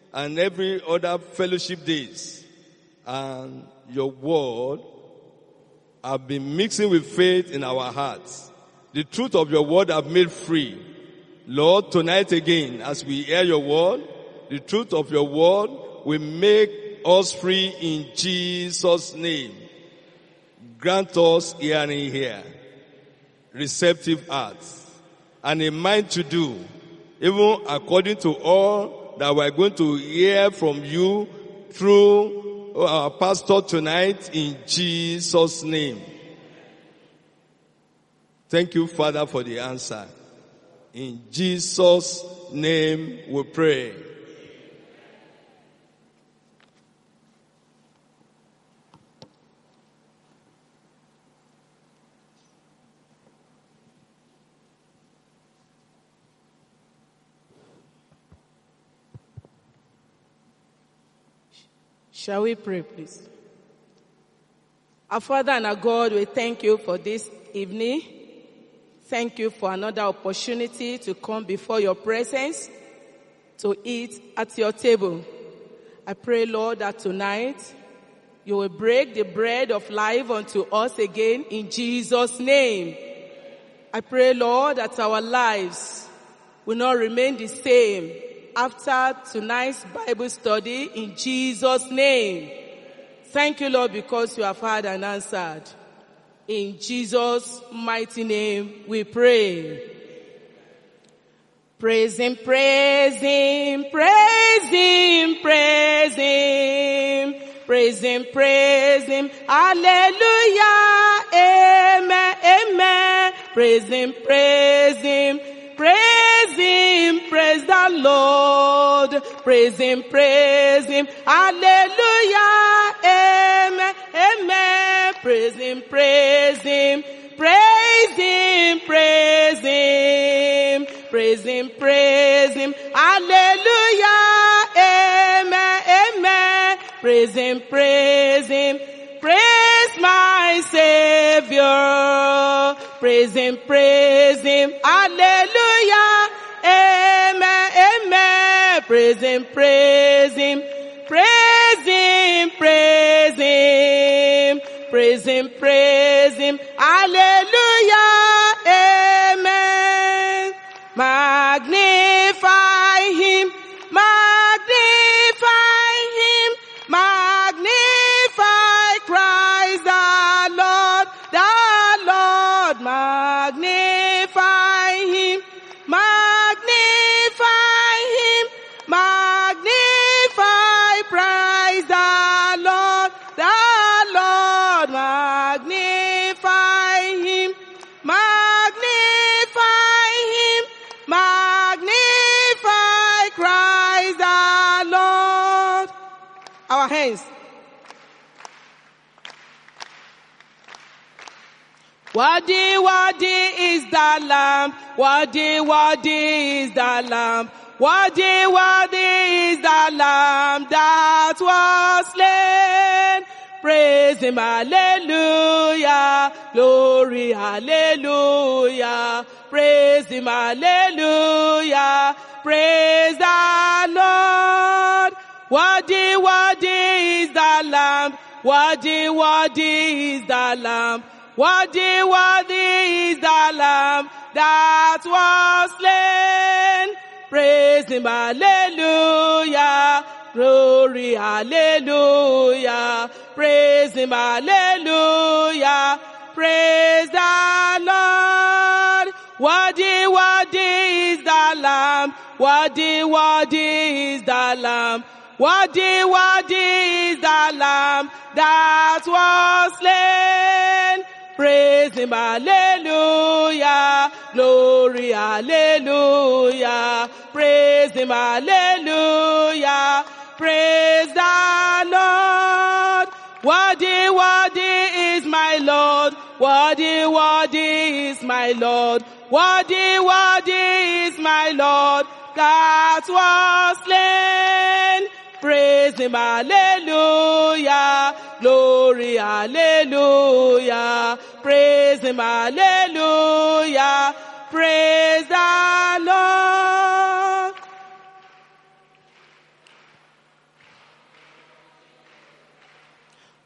and every other fellowship days. And your word have been mixing with faith in our hearts. The truth of your word have made free. Lord, tonight again, as we hear your word, the truth of your word will make us free in Jesus' name. Grant us hearing here, receptive hearts, and a mind to do, even according to all that we're going to hear from you through our pastor tonight in Jesus' name. Thank you, Father, for the answer. In Jesus' name we pray. Shall we pray, please? Our Father and our God, we thank you for this evening. Thank you for another opportunity to come before your presence, to eat at your table. I pray, Lord, that tonight you will break the bread of life unto us again in Jesus' name. I pray, Lord, that our lives will not remain the same after tonight's Bible study in Jesus' name. Thank you, Lord, because you have heard and answered. In Jesus' mighty name we pray. Praise him, praise him, praise him, praise him. Praise him, praise him. Hallelujah. Amen, amen. Praise him, praise him. Praise him, praise the Lord. Praise him, praise him. Hallelujah. Amen, amen. Praise him, praise him. Praise him, praise him. Praise him, praise him. Hallelujah. Amen, amen. Praise him, praise him. Praise my Savior. Praise him, praise him. Hallelujah. Amen, amen. Praise him, praise him. Praise him, praise him. Praise him, praise him. Hallelujah. Amen. Magnify him. Magnify him. Magnify Christ the Lord. The Lord. Magnify him. Magnify him. Magnify Christ the Lord. The Lord. Magnify him. Magnify him. Magnify Christ the Lord. Our hands. Worthy, worthy is the Lamb. Worthy, worthy is the Lamb. Worthy, worthy is the Lamb that was slain. Praise him, hallelujah. Glory, hallelujah. Praise him, hallelujah. Praise the Lord. Worthy, worthy is the Lamb. Worthy, worthy is the Lamb. Worthy, worthy is the Lamb that was slain. Praise him, hallelujah. Glory, hallelujah. Praise him, hallelujah. Praise the Lord. Worthy, worthy is the Lamb. Worthy, worthy is the Lamb. Worthy, worthy is the Lamb that was slain. Praise him, hallelujah. Glory, hallelujah. Praise him, hallelujah. Praise the Lord. Worthy, worthy is my Lord. Worthy, worthy is my Lord. Worthy, worthy is my Lord that was slain. Praise him, hallelujah. Glory, hallelujah. Praise him, hallelujah. Praise the Lord.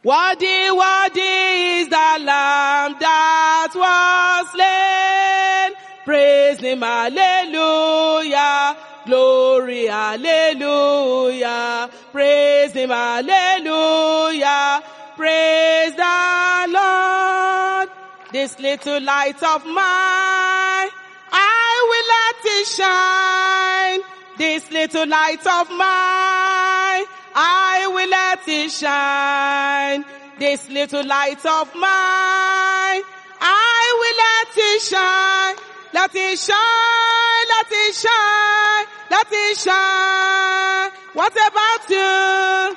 Worthy, worthy is the Lamb that was slain. Praise him, hallelujah. Glory, hallelujah. Praise him, hallelujah. Praise the Lord. This little light of mine, I will let it shine. This little light of mine, I will let it shine. This little light of mine, I will let it shine. Let it shine, let it shine, let it shine. What about you?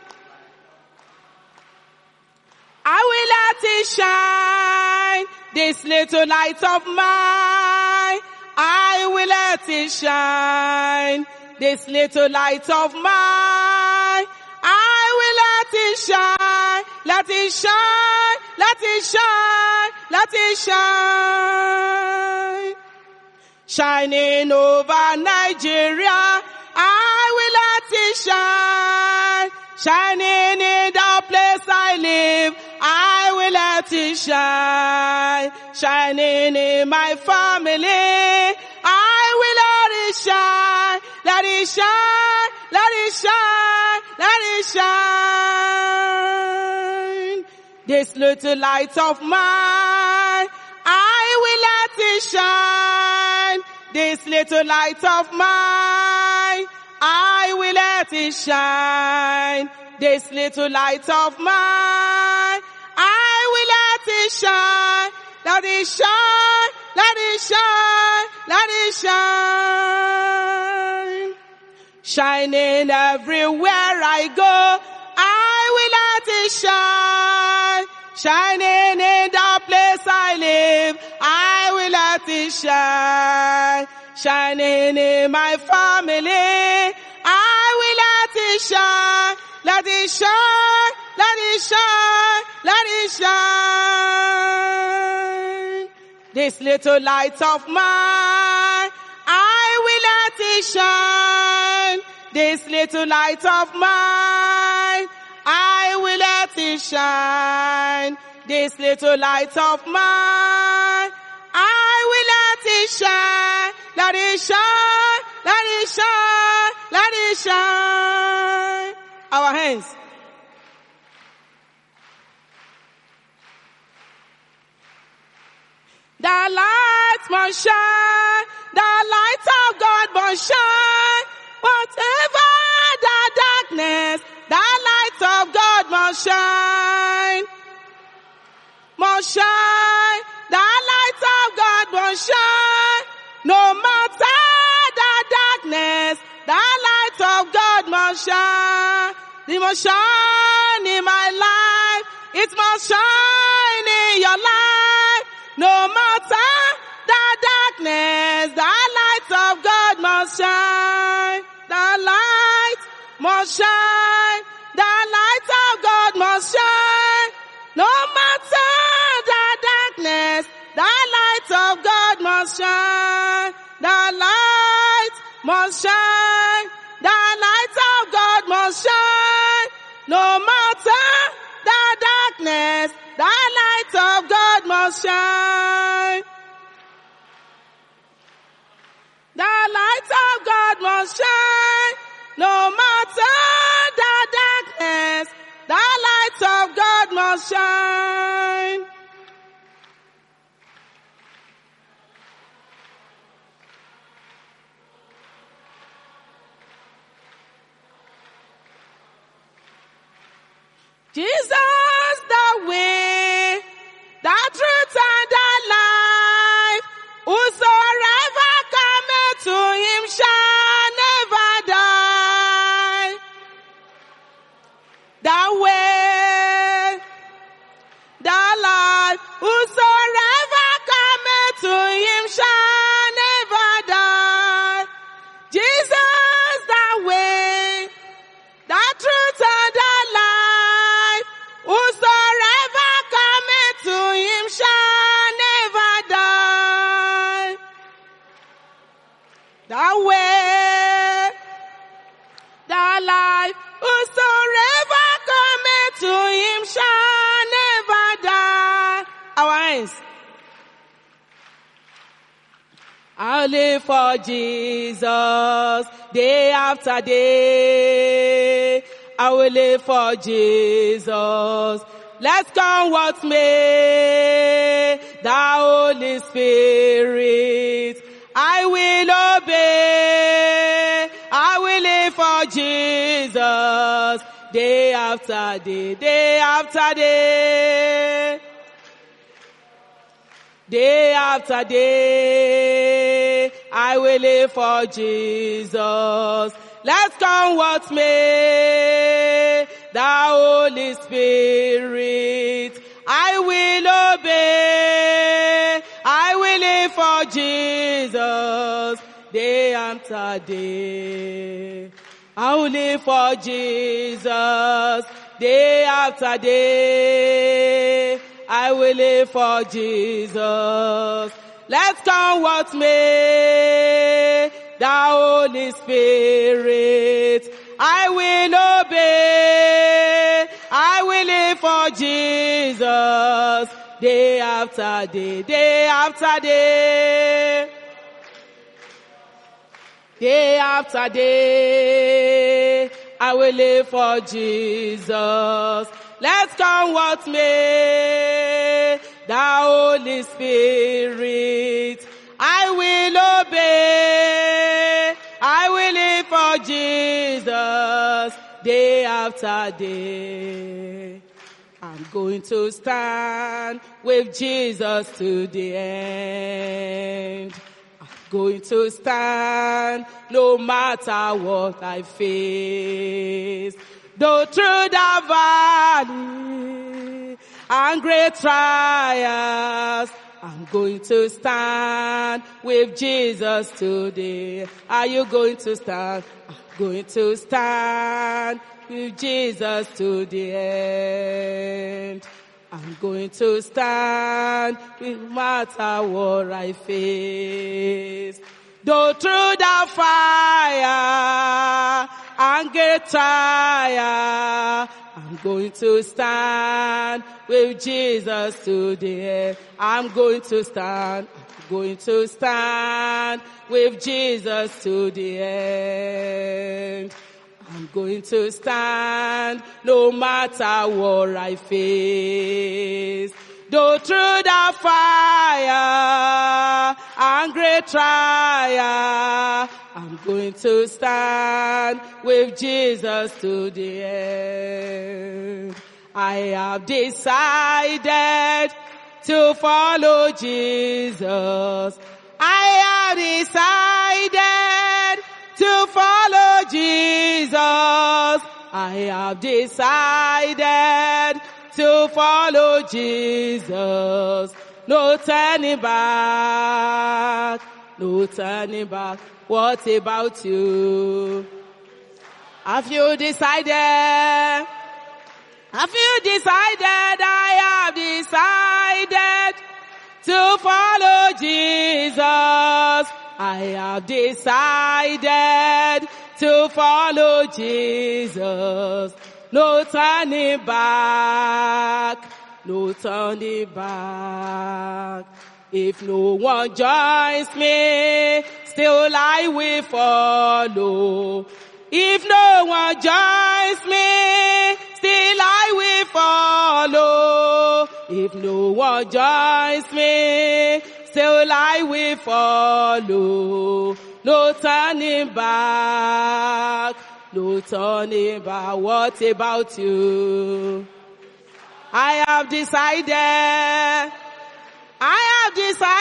I will let it shine. This little light of mine, I will let it shine. This little light of mine, I will let it shine. Let it shine, let it shine, let it shine. Shining over Nigeria, I will let it shine. Shining in the place I live, I will let it shine. Shining in my family, I will let it shine. Let it shine, let it shine, let it shine. This little light of mine, I will let it shine. This little light of mine, I will let it shine. This little light of mine, I will let it shine. Let it shine, let it shine, let it shine. Shining everywhere I go, I will let it shine. Shining in the place I live, I will let it shine. Shining in my family, I will let it shine. Let it shine, let it shine, let it shine. This little light of mine, I will let it shine. This little light of mine, I will let it shine. This little light of mine, I will let it shine. Let it shine, let it shine, let it shine. Our hands. The light must shine, the light of God must shine. Whatever the darkness, the light of God must shine. Must shine, the light of God must shine. No matter the darkness, the light of God must shine. It must shine in my life. It must shine in your life. No matter the darkness, the light of God must shine. The light must shine. The light of God must shine. No matter the darkness, the light of God must shine. The light must shine. The light of God must shine. No matter the darkness, the light of God must shine. The light of God must shine. No matter the darkness, the light of God must shine. Jesus, the way, the truth and the life. Whosoever cometh to him shall never die. The way, the life. Whosoever cometh to him shall never die. Jesus, the way, the truth and the life. Whosoever cometh to him shall never die. The way, the life. Whosoever cometh to him shall I'll live for Jesus day after day. I will live for Jesus. Let's come what may, the Holy Spirit. I will obey. I will live for Jesus day after day, day after day. Day after day, I will live for Jesus. Let's come what may, the Holy Spirit. I will obey. I will live for Jesus day after day. I will live for Jesus day after day. I will live for Jesus. Let's come what may, the Holy Spirit. I will obey. I will live for Jesus day after day, day after day. Day after day, I will live for Jesus. Let's come what may, the Holy Spirit. I will obey. I will live for Jesus day after day. I'm going to stand with Jesus to the end. I'm going to stand no matter what I face. Though through the valley and great trials, I'm going to stand with Jesus today. Are you going to stand? I'm going to stand with Jesus to the end. I'm going to stand no matter what I face. Though through the fire and great trial, I'm going to stand with Jesus to the end. I'm going to stand. I'm going to stand with Jesus to the end. I'm going to stand no matter what I face. Though through the fire and great trial, I'm going to stand with Jesus to the end. I have decided to follow Jesus. I have decided to follow Jesus. I have decided to follow Jesus. No turning back. No turning back. What about you? Have you decided? Have you decided? I have decided to follow Jesus. I have decided to follow Jesus. No turning back. No turning back. If no one joins me, still I will follow. If no one joins me, still I will follow. If no one joins me, still I will follow. No turning back. No turning back. What about you? I have decided. I have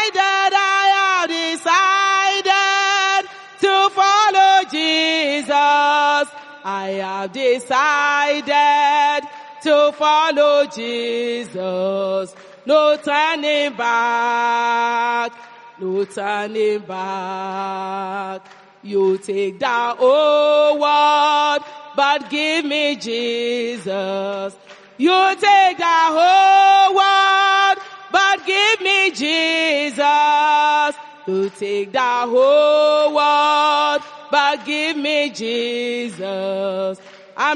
decided to follow Jesus. I have decided to follow Jesus. No turning back. No turning back. You take the whole world, but give me Jesus. You take the whole world, but give me Jesus. You take the whole world, but give me Jesus. I'm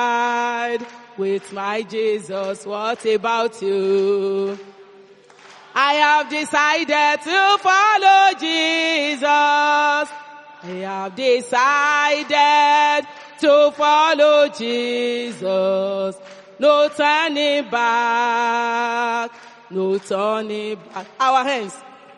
satisfied with my Jesus. What about you? I have decided to follow Jesus. I have decided to follow Jesus. No turning back. No turning back. Our hands.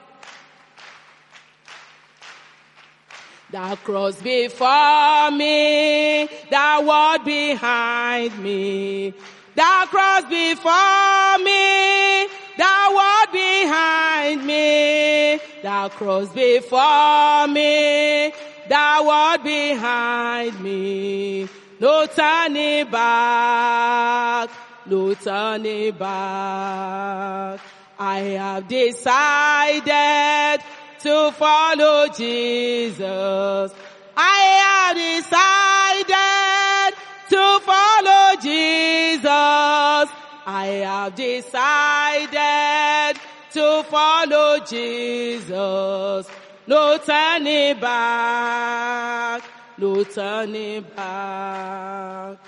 The cross before me, the world behind me. The cross before me, the world behind me. The cross before me, the world behind me. No turning back, no turning back. I have decided to follow Jesus. I have decided to follow Jesus. I have decided to follow Jesus. No turning back, no turning back.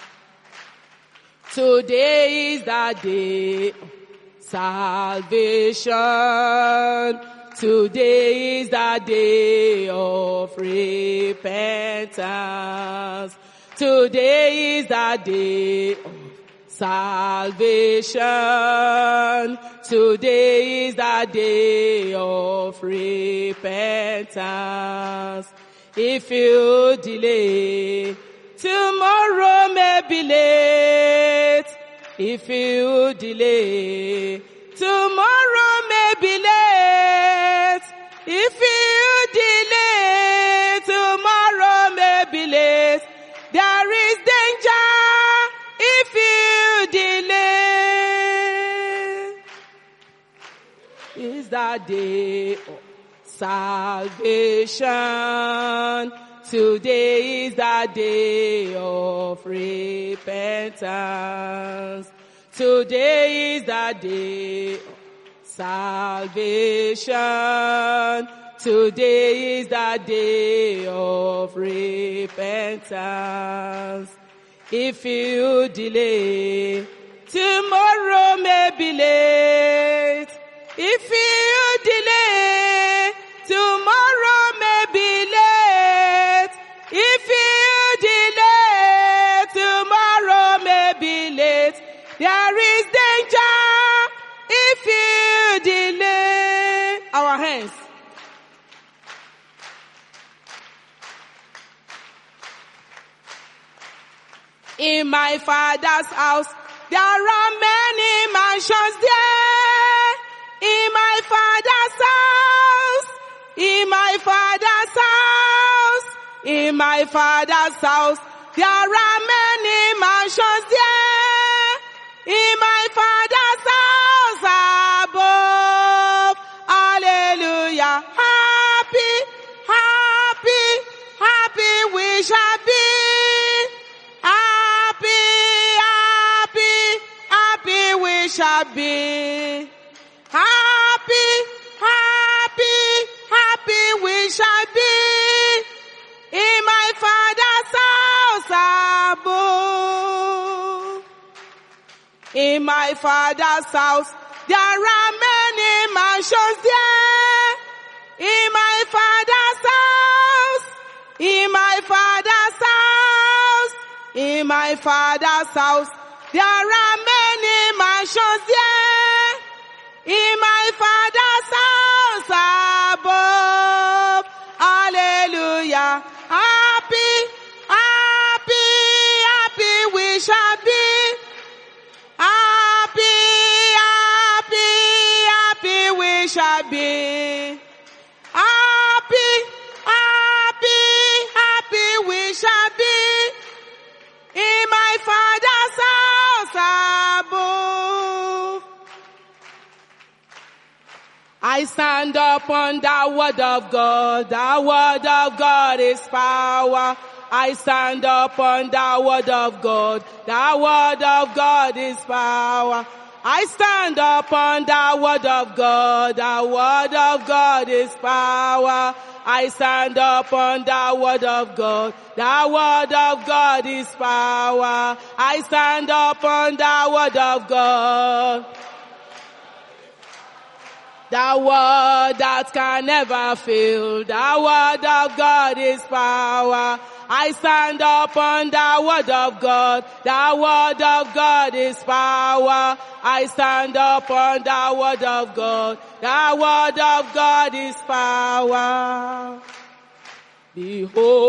Today is the day of salvation. Today is the day of repentance. Today is the day of salvation. Today is the day of repentance. If you delay, tomorrow may be late. If you delay, tomorrow may be late. If you delay, tomorrow may be late. There is danger if you delay. It's the day of salvation. Today is the day of repentance. Today is the day of salvation. Today is the day of repentance. If you delay, tomorrow may be late. If you delay, tomorrow may be late. If you delay, tomorrow may be late. There is danger if you delay. Our hands. In my Father's house, there are many mansions there. In my Father's house, in my Father's house, in my Father's house, there are many mansions there. In my Father's house above. Hallelujah. Happy, happy, happy we shall be. Happy, happy, happy we shall be. Happy, happy, happy we shall be. In my Father's house above. In my Father's house, there are many mansions there. In my Father's house, in my Father's house, in my Father's house, there are many mansions there. In my Father's house above. Hallelujah. Happy, happy, happy we shall be. Happy, happy, happy we shall be. Happy, happy, happy we shall be. In my Father's house above. I stand upon the word of God. The word of God is power. I stand upon the word of God. The word of God is power. I stand upon the word of God. The word of God is power. I stand upon the word of God. The word of God is power. I stand upon the word of God. The word that can never fail. The word of God is power. I stand upon the word of God. The word of God is power. I stand upon the word of God. The word of God is power. Be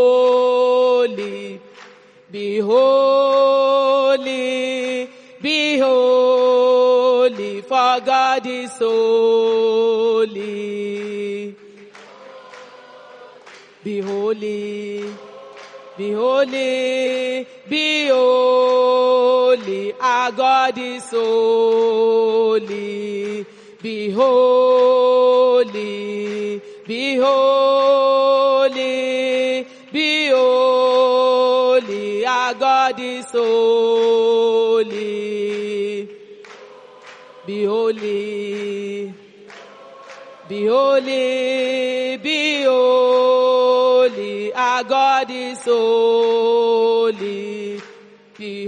holy, be holy, be holy, for God is holy. Be holy, be holy, be holy, our God is holy. Be holy, be holy, be holy, our God is holy. Be holy, be holy, be holy, our God is holy. Be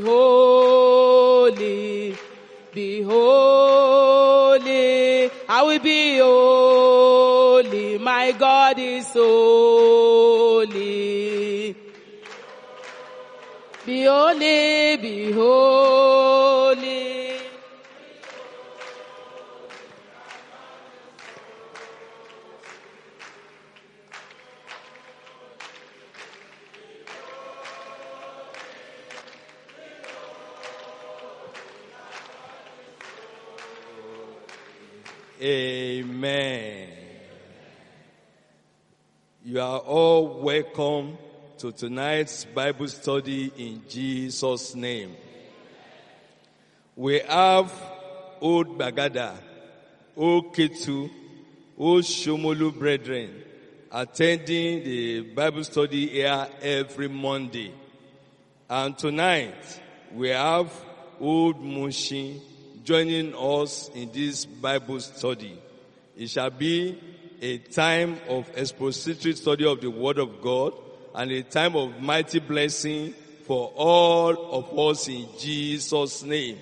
holy, be holy, I will be holy, my God is holy. Be holy, be holy. Amen. You are all welcome to tonight's Bible study in Jesus' name. We have Old Bagada, Old Ketu, Old Shomolu brethren attending the Bible study here every Monday. And tonight we have Old Mushin joining us in this Bible study. It shall be a time of expository study of the Word of God and a time of mighty blessing for all of us in Jesus' name.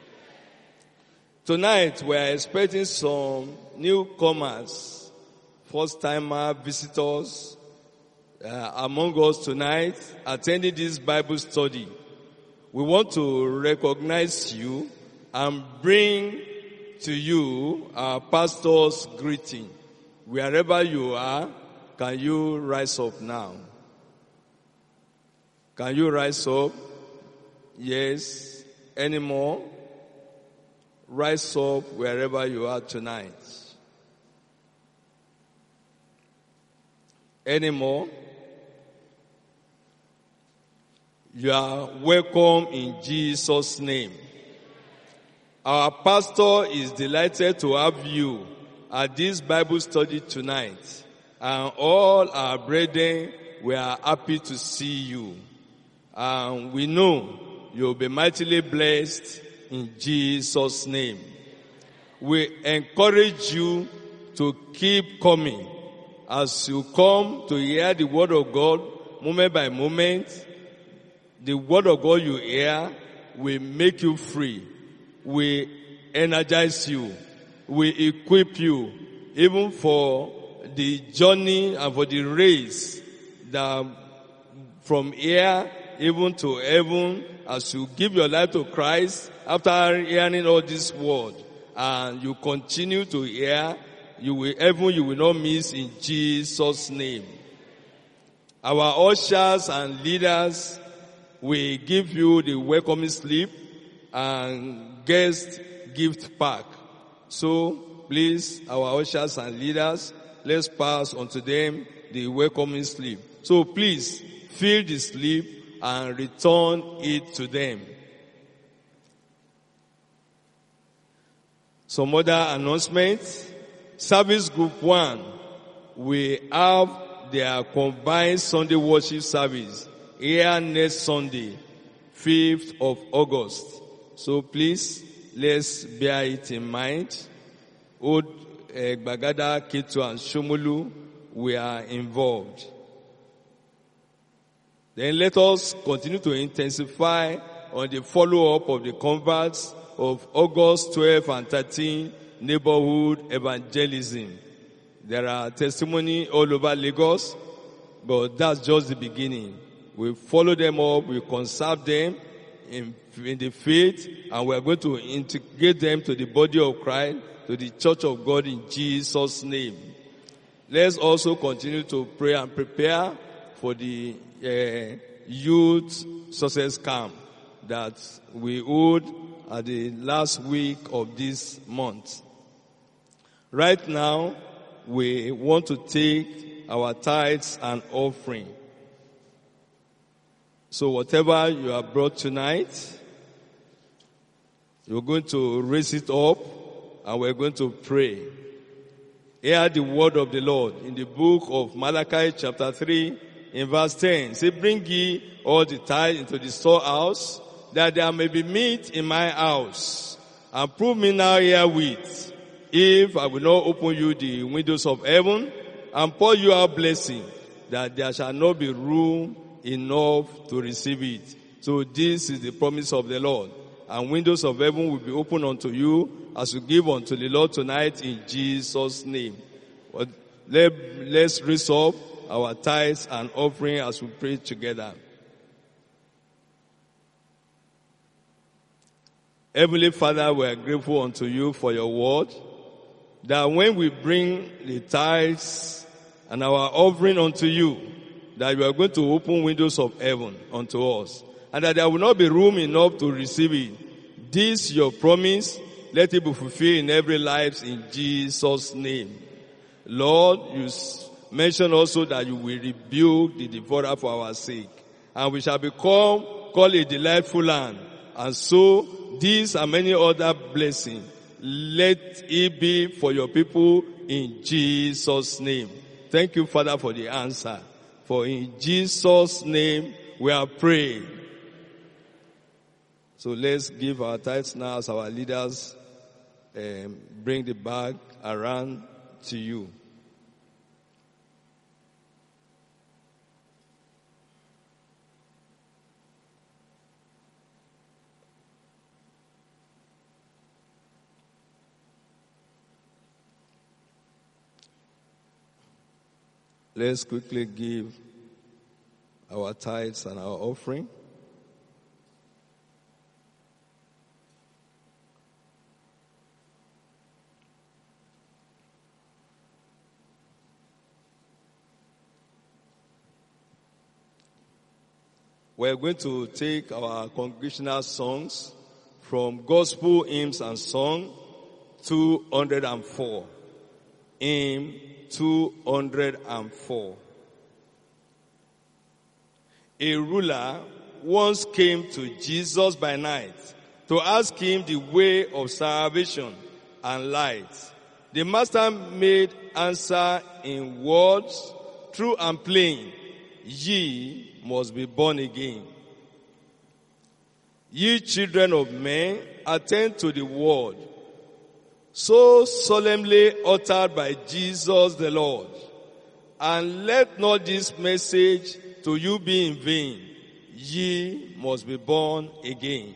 Tonight we are expecting some newcomers, first-timer visitors among us tonight attending this Bible study. We want to recognize you and bring to you our pastor's greeting. Wherever you are, can you rise up now? Can you rise up? Yes. Any more? Rise up wherever you are tonight. Any more? You are welcome in Jesus' name. Our pastor is delighted to have you at this Bible study tonight. And all our brethren, we are happy to see you. And we know you'll be mightily blessed in Jesus' name. We encourage you to keep coming. As you come to hear the word of God, moment by moment, the word of God you hear will make you free. We energize you. We equip you even for the journey and for the race that from here even to heaven, as you give your life to Christ after hearing all this word and you continue to hear, you will not miss in Jesus' name. Our ushers and leaders will give you the welcoming slip and guest gift pack. So please, our ushers and leaders, let's pass on to them the welcoming slip. So please fill the slip and return it to them. Some other announcements. Service Group 1, we have their combined Sunday worship service here next Sunday, 5th of August. So please, let's bear it in mind. Old Bagada, Ketu and Shomolu, we are involved. Then let us continue to intensify on the follow-up of the converts of August 12 and 13 neighborhood evangelism. There are testimony all over Lagos, but that's just the beginning. We follow them up, we conserve them in the faith, and we are going to integrate them to the body of Christ, to the church of God in Jesus' name. Let's also continue to pray and prepare for the youth success camp that we hold at the last week of this month. Right now, we want to take our tithes and offering. So whatever you have brought tonight, you're going to raise it up and we're going to pray. Hear the word of the Lord in the book of Malachi chapter 3 in verse 10. Say, bring ye all the tithe into the storehouse, that there may be meat in my house. And prove me now herewith, if I will not open you the windows of heaven and pour you out blessing, that there shall not be room enough to receive it. So this is the promise of the Lord. And windows of heaven will be opened unto you as you give unto the Lord tonight in Jesus' name. But let's raise up our tithes and offering as we pray together. Heavenly Father, we are grateful unto you for your word, that when we bring the tithes and our offering unto you, that you are going to open windows of heaven unto us, and that there will not be room enough to receive it. This your promise, let it be fulfilled in every life in Jesus' name. Lord, you mentioned also that you will rebuke the devourer for our sake, and we shall become called a delightful land. And so, these and many other blessings, let it be for your people in Jesus' name. Thank you, Father, for the answer. For in Jesus' name we are praying. So let's give our tithes now as our leaders bring the bag around to you. Let's quickly give our tithes and our offering. We're going to take our congregational songs from Gospel Hymns and Song 204. Hymn 204. A ruler once came to Jesus by night to ask him the way of salvation and light. The master made answer in words true and plain: ye must be born again. Ye children of men, attend to the word so solemnly uttered by Jesus the Lord, and let not this message to you be in vain. Ye must be born again.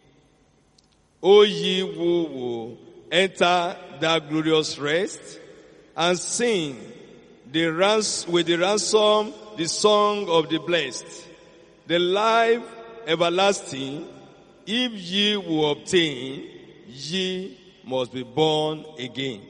O ye who will enter that glorious rest, and sing with the ransom the song of the blessed, the life everlasting, if ye will obtain, ye must be born again.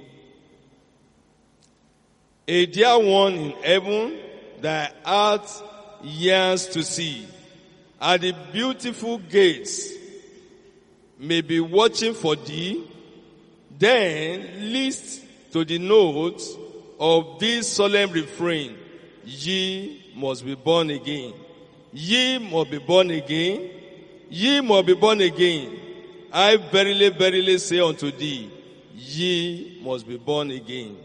A dear one in heaven, thy heart yearns to see, at the beautiful gates, may be watching for thee. Then list to the notes of this solemn refrain: ye must be born again. Ye must be born again. Ye must be born again. I verily, verily say unto thee, ye must be born again.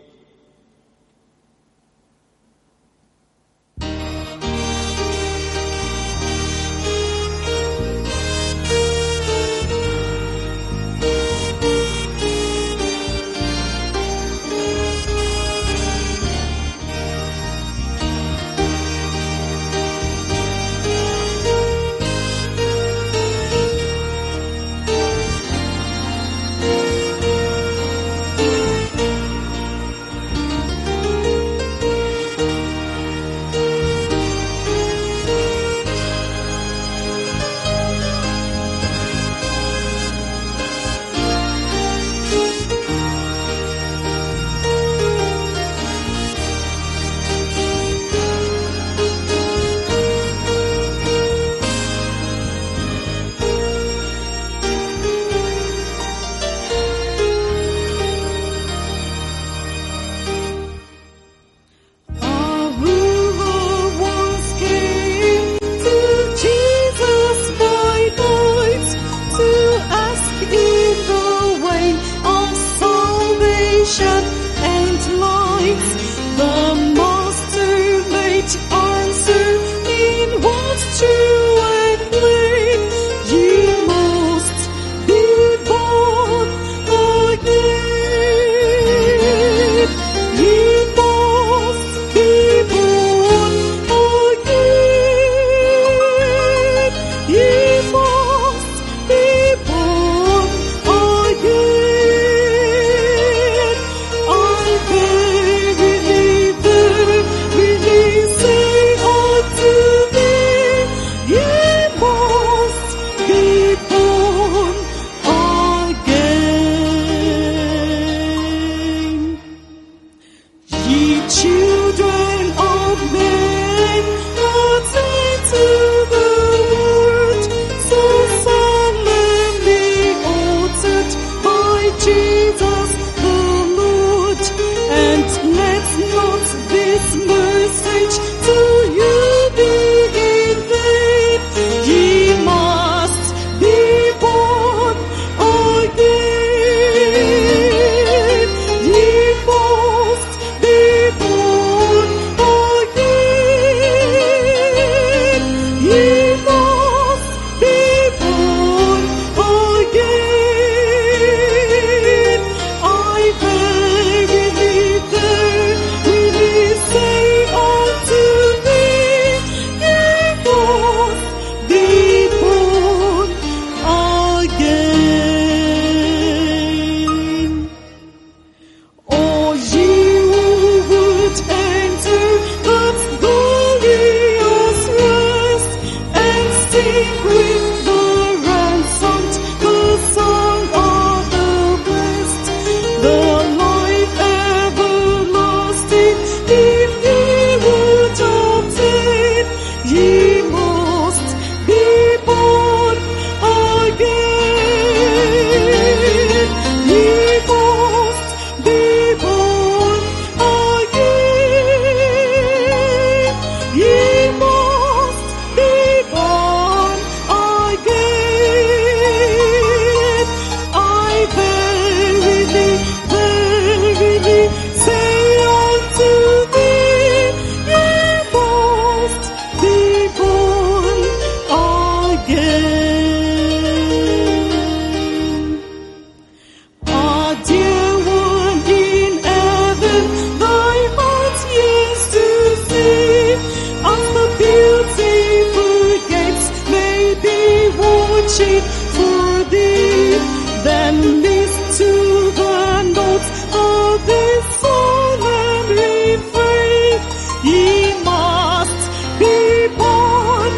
worship for thee. Then list to the notes of this solemn refrain. Ye must be born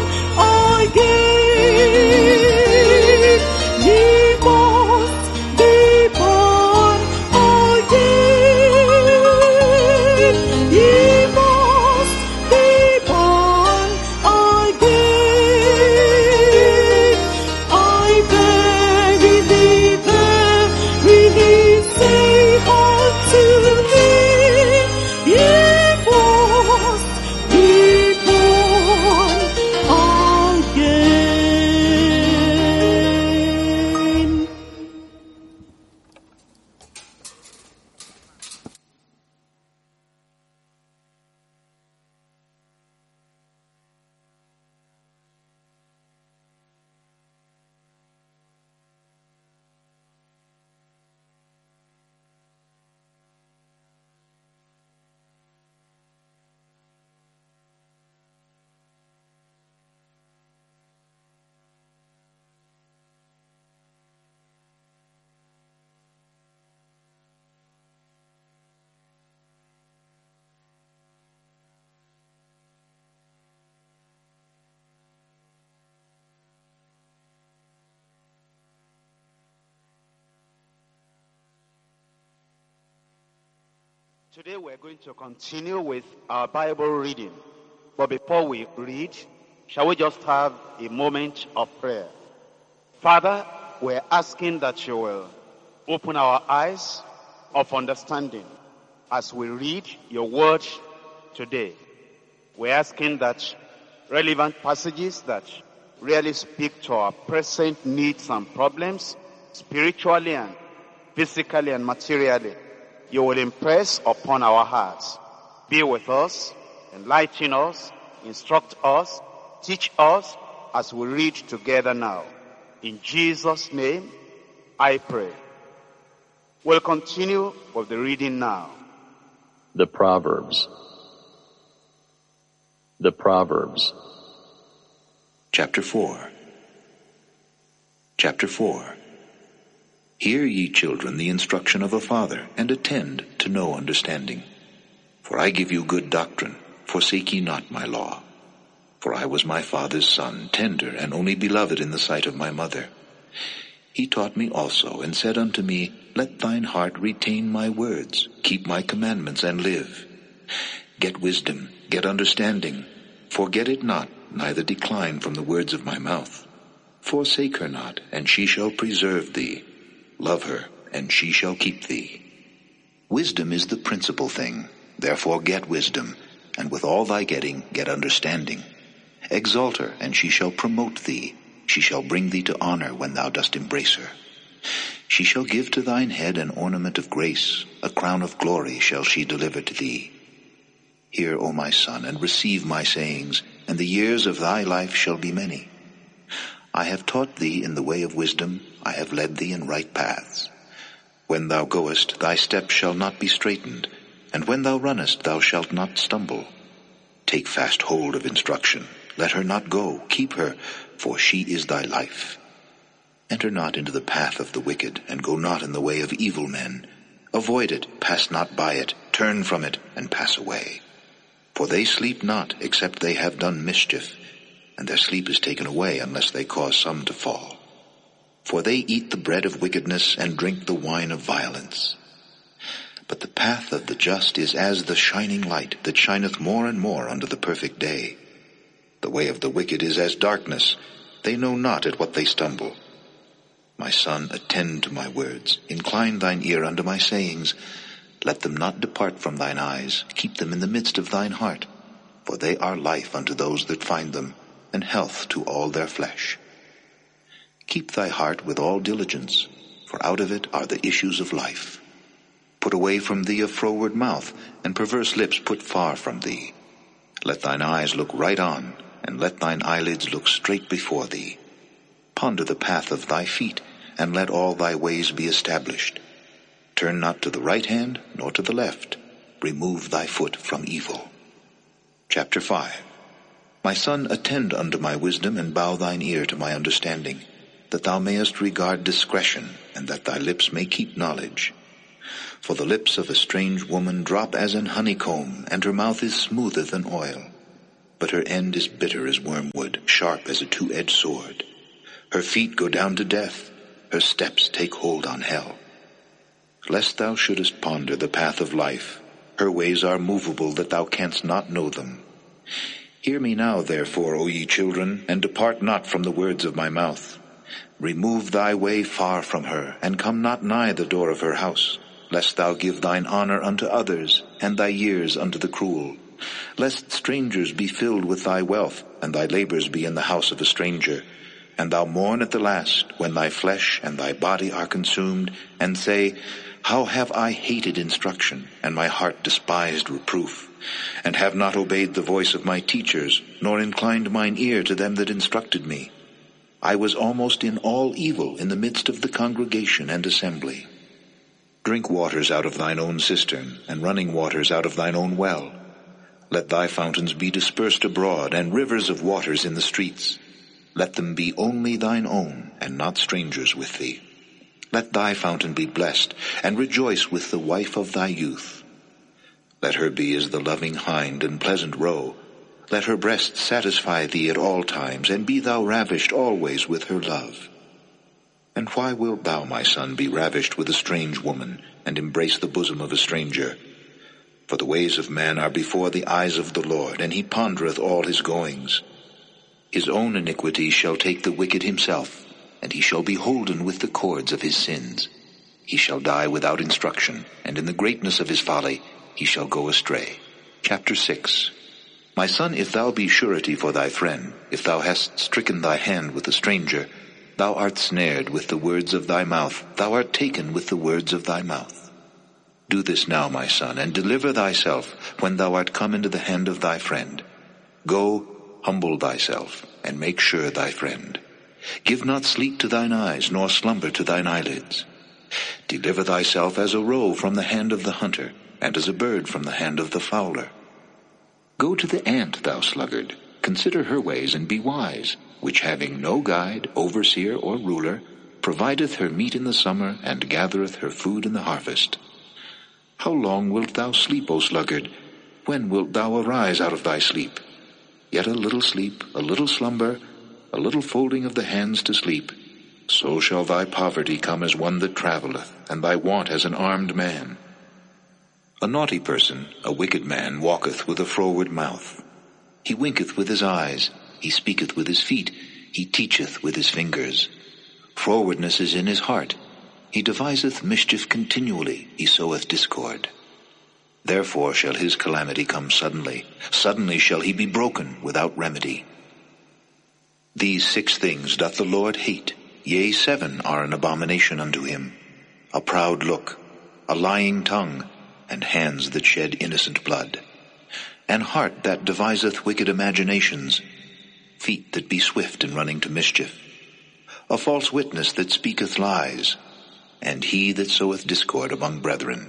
again. Ye must be born again. Ye must be born again. I verily, verily say unto thee, ye must be born again. Today we're going to continue with our Bible reading. But before we read, shall we just have a moment of prayer? Father, we're asking that you will open our eyes of understanding as we read your word today. We're asking that relevant passages that really speak to our present needs and problems, spiritually and physically and materially, you will impress upon our hearts. Be with us, enlighten us, instruct us, teach us as we read together now. In Jesus' name, I pray. We'll continue with the reading now. The Proverbs. The Proverbs. Chapter 4. Chapter 4. Hear, ye children, the instruction of a father, and attend to know understanding. For I give you good doctrine, forsake ye not my law. For I was my father's son, tender and only beloved in the sight of my mother. He taught me also, and said unto me, Let thine heart retain my words, keep my commandments, and live. Get wisdom, get understanding. Forget it not, neither decline from the words of my mouth. Forsake her not, and she shall preserve thee. Love her, and she shall keep thee. Wisdom is the principal thing. Therefore get wisdom, and with all thy getting, get understanding. Exalt her, and she shall promote thee. She shall bring thee to honor when thou dost embrace her. She shall give to thine head an ornament of grace. A crown of glory shall she deliver to thee. Hear, O my son, and receive my sayings, and the years of thy life shall be many. I have taught thee in the way of wisdom, I have led thee in right paths. When thou goest, thy steps shall not be straitened, and when thou runnest, thou shalt not stumble. Take fast hold of instruction, let her not go, keep her, for she is thy life. Enter not into the path of the wicked, and go not in the way of evil men. Avoid it, pass not by it, turn from it, and pass away. For they sleep not, except they have done mischief, and their sleep is taken away unless they cause some to fall. For they eat the bread of wickedness and drink the wine of violence. But the path of the just is as the shining light that shineth more and more unto the perfect day. The way of the wicked is as darkness. They know not at what they stumble. My son, attend to my words. Incline thine ear unto my sayings. Let them not depart from thine eyes. Keep them in the midst of thine heart. For they are life unto those that find them, and health to all their flesh. Keep thy heart with all diligence, for out of it are the issues of life. Put away from thee a froward mouth, and perverse lips put far from thee. Let thine eyes look right on, and let thine eyelids look straight before thee. Ponder the path of thy feet, and let all thy ways be established. Turn not to the right hand, nor to the left. Remove thy foot from evil. Chapter 5. My son, attend unto my wisdom, and bow thine ear to my understanding. that thou mayest regard discretion, and that thy lips may keep knowledge. For the lips of a strange woman drop as an honeycomb, and her mouth is smoother than oil. But her end is bitter as wormwood, sharp as a two-edged sword. Her feet go down to death, her steps take hold on hell. Lest thou shouldest ponder the path of life, her ways are movable that thou canst not know them. Hear me now, therefore, O ye children, and depart not from the words of my mouth. Remove thy way far from her, and come not nigh the door of her house, lest thou give thine honor unto others, and thy years unto the cruel. Lest strangers be filled with thy wealth, and thy labors be in the house of a stranger, and thou mourn at the last, when thy flesh and thy body are consumed, and say, How have I hated instruction, and my heart despised reproof, and have not obeyed the voice of my teachers, nor inclined mine ear to them that instructed me. I was almost in all evil in the midst of the congregation and assembly. Drink waters out of thine own cistern, and running waters out of thine own well. Let thy fountains be dispersed abroad, and rivers of waters in the streets. Let them be only thine own, and not strangers with thee. Let thy fountain be blessed, and rejoice with the wife of thy youth. Let her be as the loving hind and pleasant roe. Let her breast satisfy thee at all times, and be thou ravished always with her love. And why wilt thou, my son, be ravished with a strange woman, and embrace the bosom of a stranger? For the ways of man are before the eyes of the Lord, and he pondereth all his goings. His own iniquity shall take the wicked himself, and he shall be holden with the cords of his sins. He shall die without instruction, and in the greatness of his folly he shall go astray. Chapter 6. My son, if thou be surety for thy friend, if thou hast stricken thy hand with a stranger, thou art snared with the words of thy mouth, thou art taken with the words of thy mouth. Do this now, my son, and deliver thyself when thou art come into the hand of thy friend. Go, humble thyself, and make sure thy friend. Give not sleep to thine eyes, nor slumber to thine eyelids. Deliver thyself as a roe from the hand of the hunter, and as a bird from the hand of the fowler. Go to the ant, thou sluggard, consider her ways, and be wise, which having no guide, overseer, or ruler, provideth her meat in the summer, and gathereth her food in the harvest. How long wilt thou sleep, O sluggard? When wilt thou arise out of thy sleep? Yet a little sleep, a little slumber, a little folding of the hands to sleep. So shall thy poverty come as one that travelleth, and thy want as an armed man. A naughty person, a wicked man, walketh with a froward mouth. He winketh with his eyes, he speaketh with his feet, he teacheth with his fingers. Frowardness is in his heart. He deviseth mischief continually, he soweth discord. Therefore shall his calamity come suddenly. Suddenly shall he be broken without remedy. These 6 things doth the Lord hate, yea, 7 are an abomination unto him: a proud look, a lying tongue, and hands that shed innocent blood, an heart that deviseth wicked imaginations, feet that be swift in running to mischief, a false witness that speaketh lies, and he that soweth discord among brethren.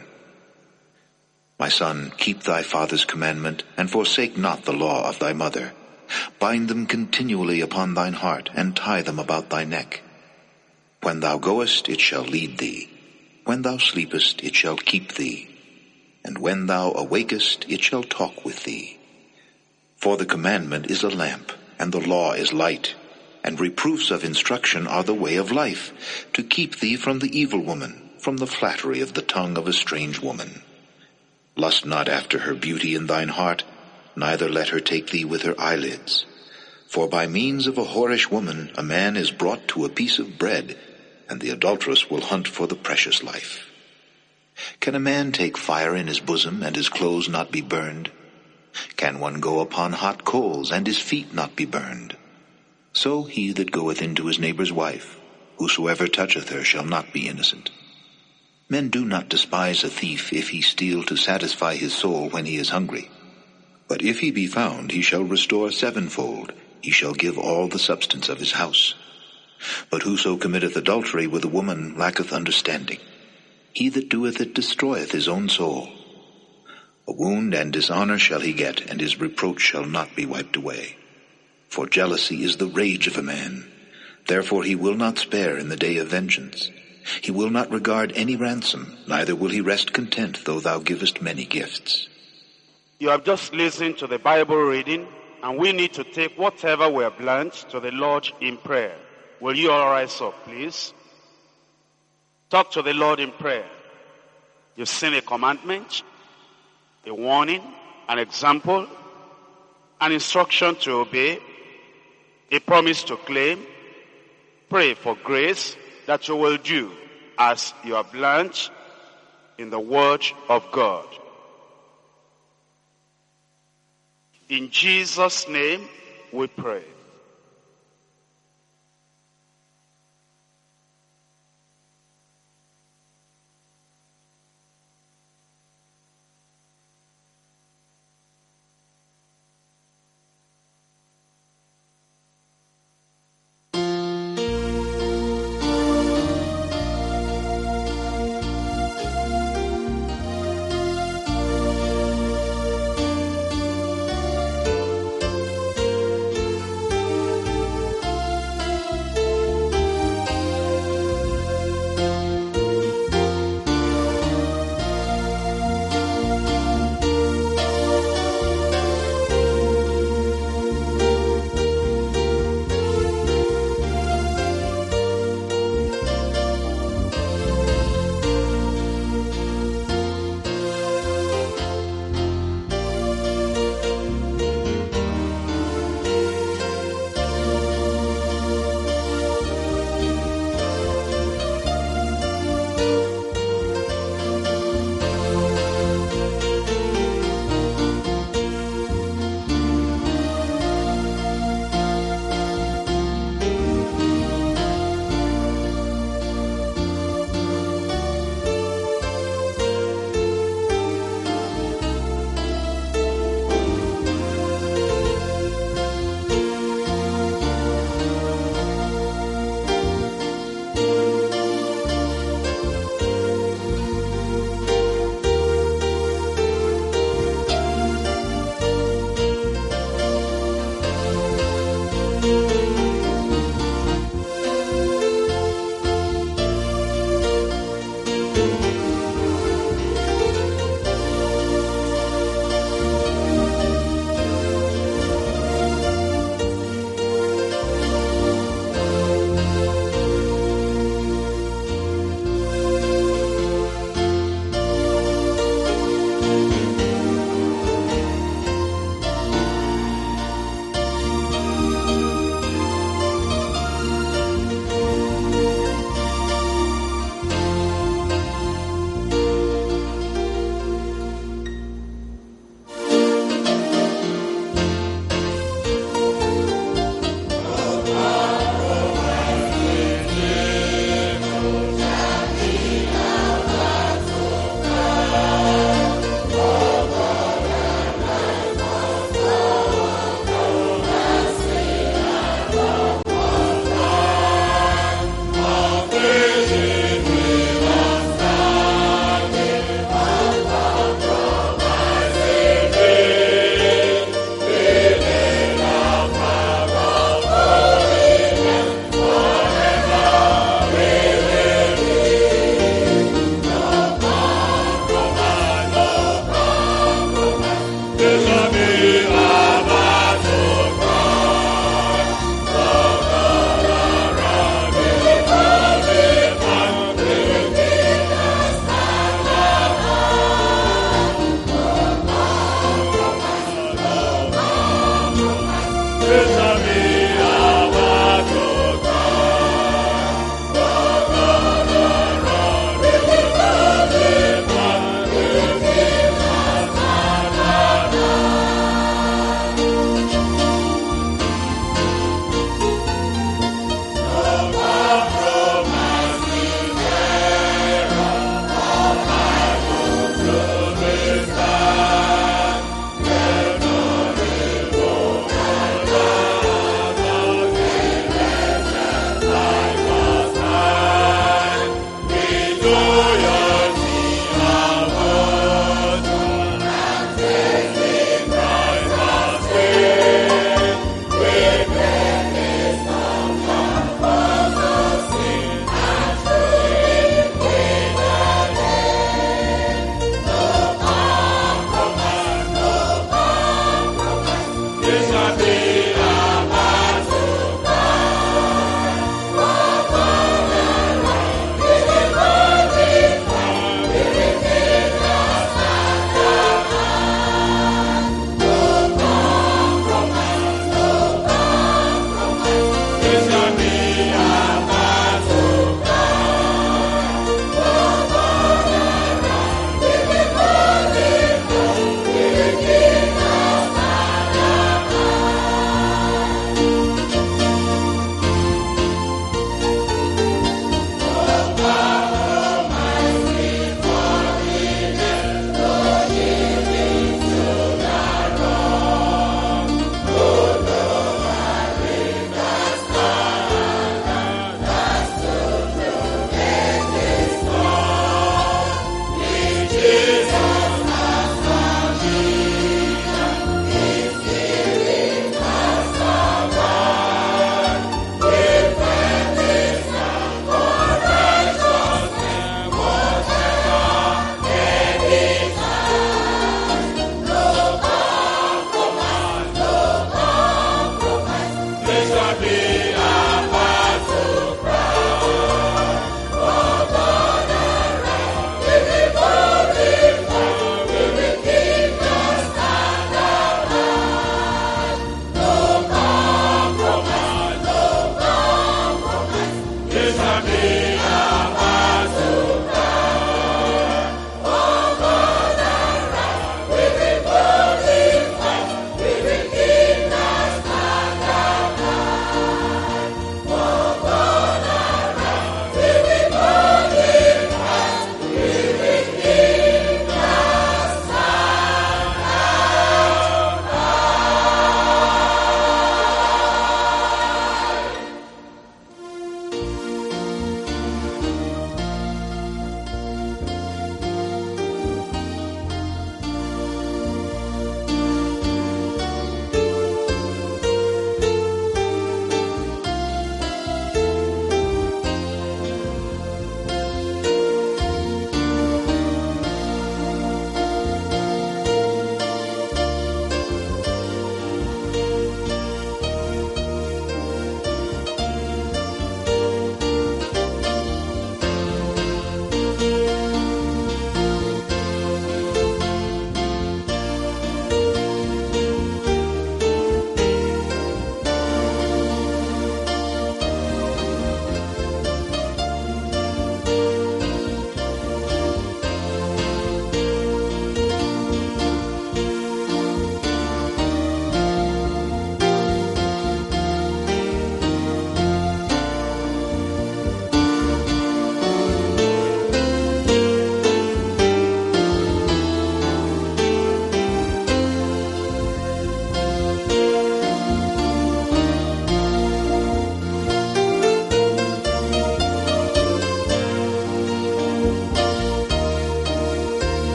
My son, keep thy father's commandment, and forsake not the law of thy mother. Bind them continually upon thine heart, and tie them about thy neck. When thou goest, it shall lead thee. When thou sleepest, it shall keep thee. And when thou awakest, it shall talk with thee. For the commandment is a lamp, and the law is light, and reproofs of instruction are the way of life, to keep thee from the evil woman, from the flattery of the tongue of a strange woman. Lust not after her beauty in thine heart, neither let her take thee with her eyelids. For by means of a whorish woman a man is brought to a piece of bread, and the adulteress will hunt for the precious life. Can a man take fire in his bosom, and his clothes not be burned? Can one go upon hot coals, and his feet not be burned? So he that goeth into his neighbor's wife, whosoever toucheth her shall not be innocent. Men do not despise a thief if he steal to satisfy his soul when he is hungry. But if he be found, he shall restore 7-fold, he shall give all the substance of his house. But whoso committeth adultery with a woman lacketh understanding. He that doeth it destroyeth his own soul. A wound and dishonor shall he get, and his reproach shall not be wiped away. For jealousy is the rage of a man. Therefore he will not spare in the day of vengeance. He will not regard any ransom, neither will he rest content though thou givest many gifts. You have just listened to the Bible reading, and we need to take whatever we have learned to the Lord in prayer. Will you all rise up, please? Talk to the Lord in prayer. You've seen a commandment, a warning, an example, an instruction to obey, a promise to claim. Pray for grace that you will do as you have learned in the Word of God. In Jesus' name we pray.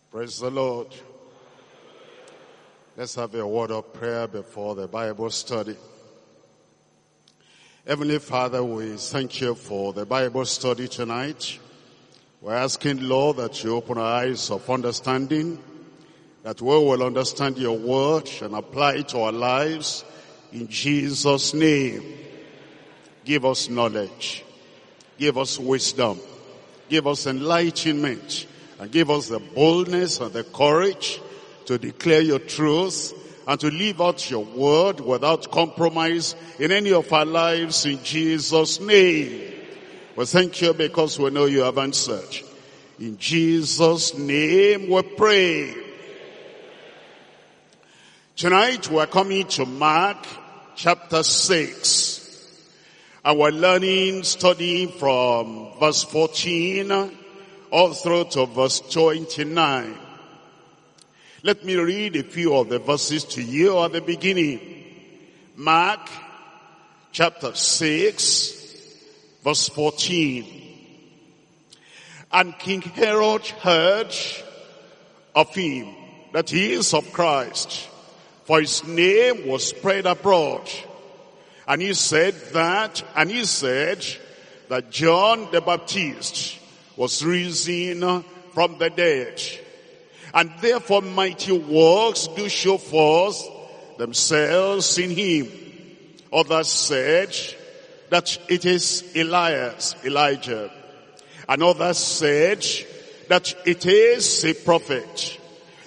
Praise the Lord. Let's have a word of prayer before the Bible study. Heavenly Father, we thank you for the Bible study tonight. We're asking, Lord, that you open our eyes of understanding, that we will understand your word and apply it to our lives. In Jesus' name, give us knowledge, give us wisdom, give us enlightenment, and give us the boldness and the courage to declare your truth and to live out your word without compromise in any of our lives, in Jesus' name. We thank you because we know you have answered. In Jesus' name we pray. Tonight we're coming to Mark chapter 6. And we're studying from verse 14 all through to verse 29. Let me read a few of the verses to you at the beginning. Mark chapter 6, verse 14. And King Herod heard of him, that he is of Christ, for his name was spread abroad. And he said that John the Baptist was risen from the dead. And therefore mighty works do show forth themselves in him. Others said that it is Elijah. And others said that it is a prophet,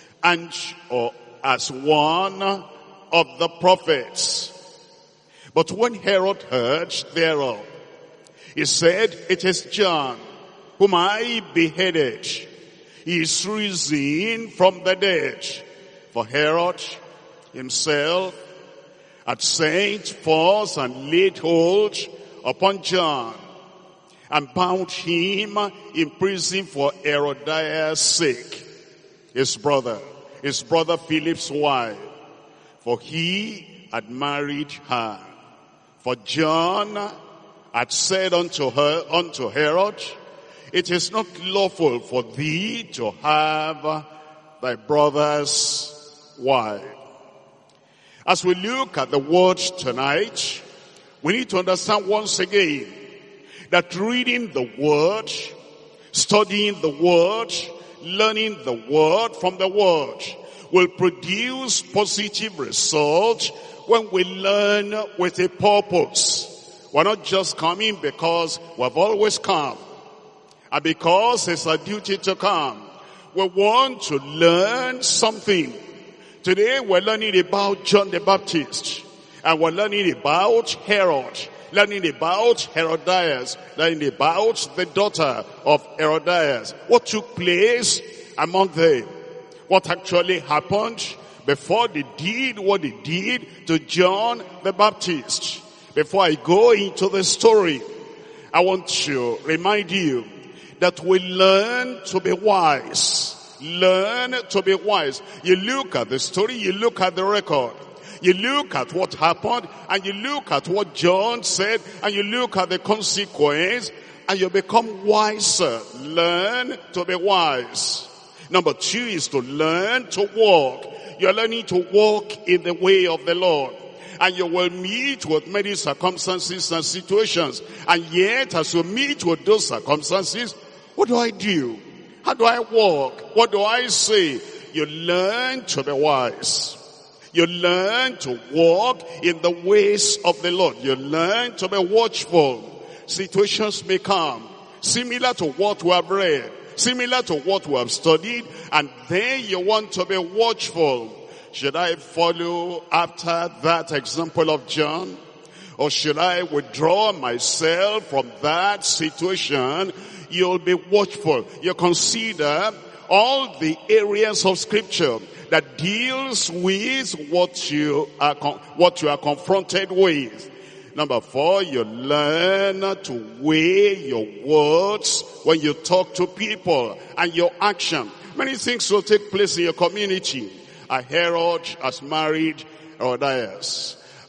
or as one of the prophets. But when Herod heard thereof, he said, it is John, whom I beheaded. He is risen from the dead. For Herod himself had sent forth and laid hold upon John, and bound him in prison for Herodias' sake, his brother Philip's wife, for he had married her. For John had said unto Herod, it is not lawful for thee to have thy brother's wife. As we look at the word tonight, we need to understand once again that reading the word, studying the word, learning the word from the word will produce positive results when we learn with a purpose. We're not just coming because we've always come, and because it's our duty to come. We want to learn something. Today we're learning about John the Baptist, and we're learning about Herod, learning about Herodias, learning about the daughter of Herodias. What took place among them? What actually happened before they did what they did to John the Baptist? Before I go into the story, I want to remind you that we learn to be wise. Learn to be wise. You look at the story, you look at the record, you look at what happened, and you look at what John said, and you look at the consequence, and you become wiser. Learn to be wise. Number 2 is to learn to walk. You're learning to walk in the way of the Lord. And you will meet with many circumstances and situations. And yet, as you meet with those circumstances, what do I do? How do I walk? What do I say? You learn to be wise. You learn to walk in the ways of the Lord. You learn to be watchful. Situations may come similar to what we have read, similar to what we have studied, and then you want to be watchful. Should I follow after that example of John? Or should I withdraw myself from that situation? You'll be watchful. You consider all the areas of scripture that deals with what you are confronted with. Number 4, you learn to weigh your words when you talk to people and your action. Many things will take place in your community. Herod has married Herodias.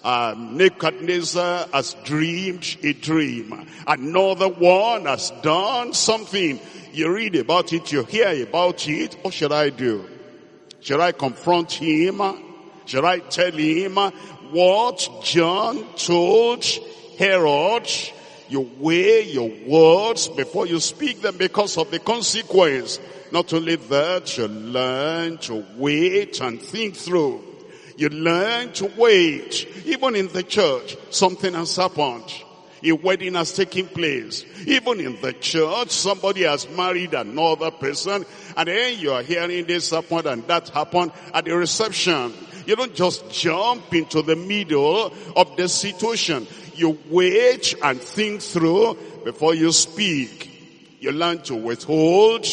Nebuchadnezzar has dreamed a dream. Another one has done something. You read about it, you hear about it. What should I do? Should I confront him? Should I tell him what John told Herod? You weigh your words before you speak them because of the consequence. Not only that, you learn to wait and think through. You learn to wait. Even in the church, something has happened. A wedding has taken place. Even in the church, somebody has married another person. And then you are hearing this happened and that happened at the reception. You don't just jump into the middle of the situation. You wait and think through before you speak. You learn to withhold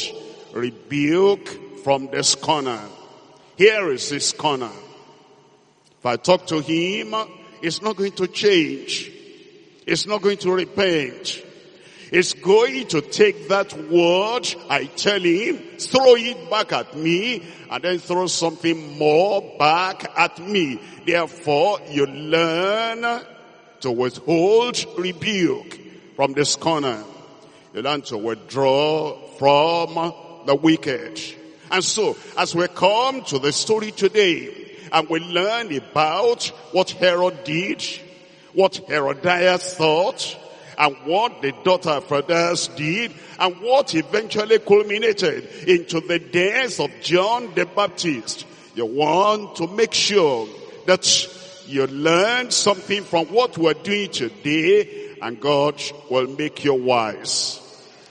rebuke from this corner. Here is his corner. If I talk to him, it's not going to change. It's not going to repent. It's going to take that word I tell him, throw it back at me, and then throw something more back at me. Therefore, you learn to withhold rebuke from this corner. You learn to withdraw from the wicked. And so, as we come to the story today, and we learn about what Herod did, what Herodias thought, and what the daughter of Herodias did, and what eventually culminated into the death of John the Baptist. You want to make sure that you learn something from what we're doing today, and God will make you wise.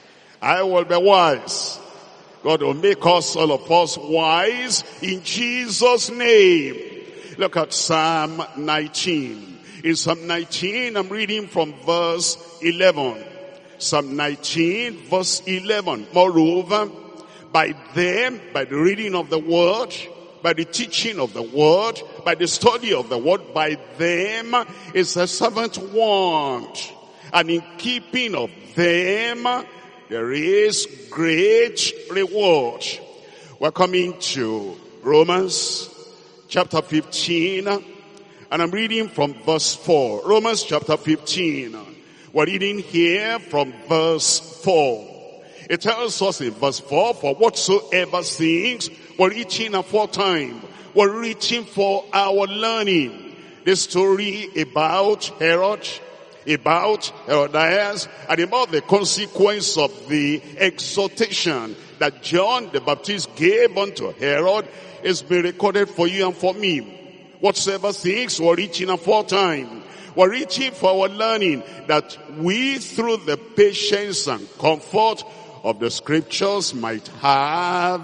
I will be wise. God will make us, all of us, wise in Jesus' name. Look at Psalm 19. In Psalm 19, I'm reading from verse 11. Psalm 19, verse 11. Moreover, by them, by the reading of the word, by the teaching of the word, by the study of the word, by them is a servant warned. And in keeping of them, there is great reward. We're coming to Romans chapter 15, and I'm reading from verse 4. Romans chapter 15. We're reading here from verse 4. It tells us in verse 4, for whatsoever things were written aforetime were written for our learning. The story about Herod, about Herodias, and about the consequence of the exhortation that John the Baptist gave unto Herod is being recorded for you and for me. Whatsoever things were written aforetime were written for our learning, that we through the patience and comfort of the scriptures might have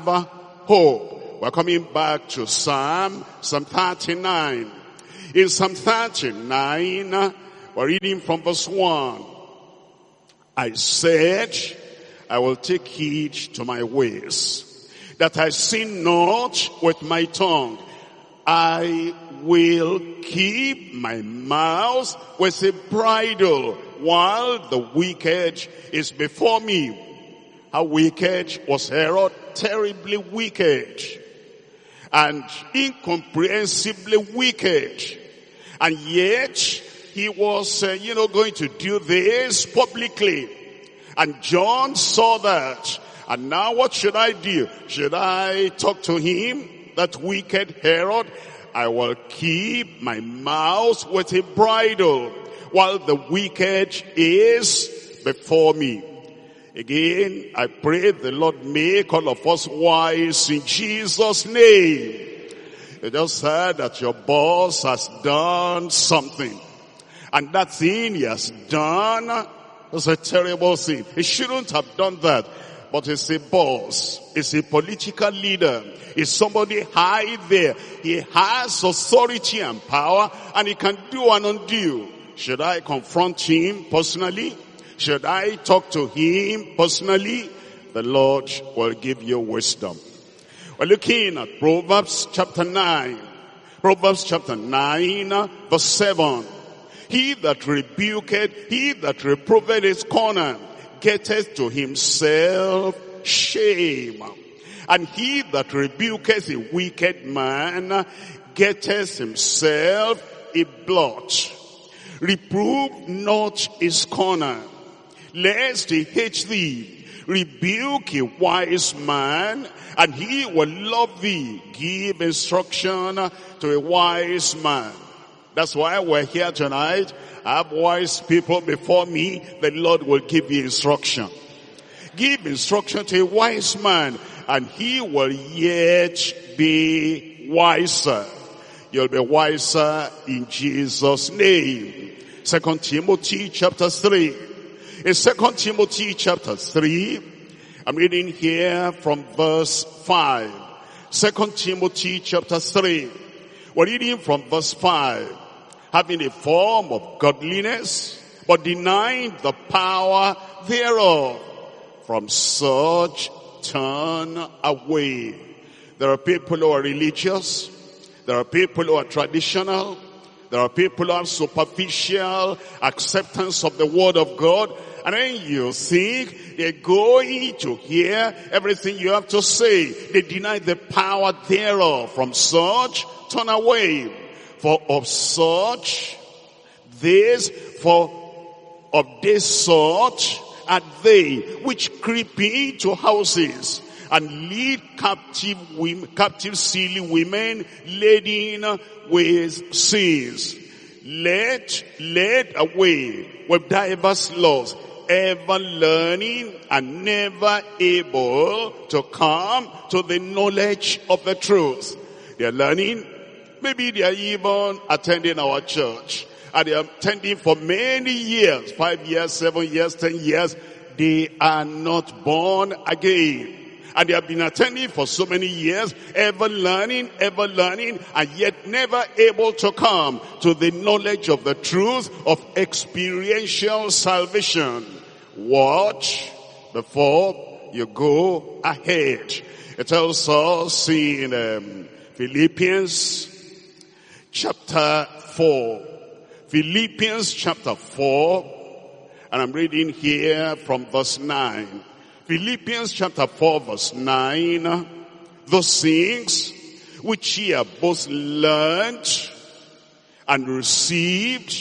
hope. We're coming back to Psalm 39. In Psalm 39, we're reading from verse 1. I said, I will take heed to my ways, that I sin not with my tongue. I will keep my mouth with a bridle while the wicked is before me. How wicked was Herod? Terribly wicked. And incomprehensibly wicked. And yet, he was, going to do this publicly. And John saw that. And now what should I do? Should I talk to him, that wicked Herod? I will keep my mouth with a bridle while the wicked is before me. Again, I pray the Lord make all of us wise in Jesus' name. You just heard that your boss has done something. And that thing he has done is a terrible thing. He shouldn't have done that. But he's a boss. He's a political leader. He's somebody high there. He has authority and power, and he can do and undo. Should I confront him personally? Should I talk to him personally? The Lord will give you wisdom. We're looking at Proverbs chapter 9. Proverbs chapter 9, verse 7. He that rebuketh, he that reproveth his corner, getteth to himself shame. And he that rebuketh a wicked man, getteth himself a blot. Reprove not his corner, lest he hate thee. Rebuke a wise man, and he will love thee. Give instruction to a wise man. That's why we're here tonight. I have wise people before me. The Lord will give you instruction. Give instruction to a wise man, and he will yet be wiser. You'll be wiser in Jesus' name. 2 Timothy chapter 3. In 2 Timothy chapter 3, I'm reading here from verse 5. 2 Timothy chapter 3. We're reading from verse 5. Having a form of godliness, but denying the power thereof. From such turn away. There are people who are religious. There are people who are traditional. There are people who have superficial acceptance of the word of God. And then you think they're going to hear everything you have to say. They deny the power thereof. From such turn away. For of such, of this sort are they which creep into houses and lead captive silly women laden with sins, led away with diverse laws, ever learning and never able to come to the knowledge of the truth. They are learning. Maybe they are even attending our church. And they are attending for many years, 5 years, 7 years, 10 years. They are not born again. And they have been attending for so many years, ever learning, and yet never able to come to the knowledge of the truth of experiential salvation. Watch before you go ahead. It tells us in Philippians chapter 4. Philippians chapter 4, and I'm reading here from verse 9. Philippians chapter 4 verse 9. Those things which ye have both learned and received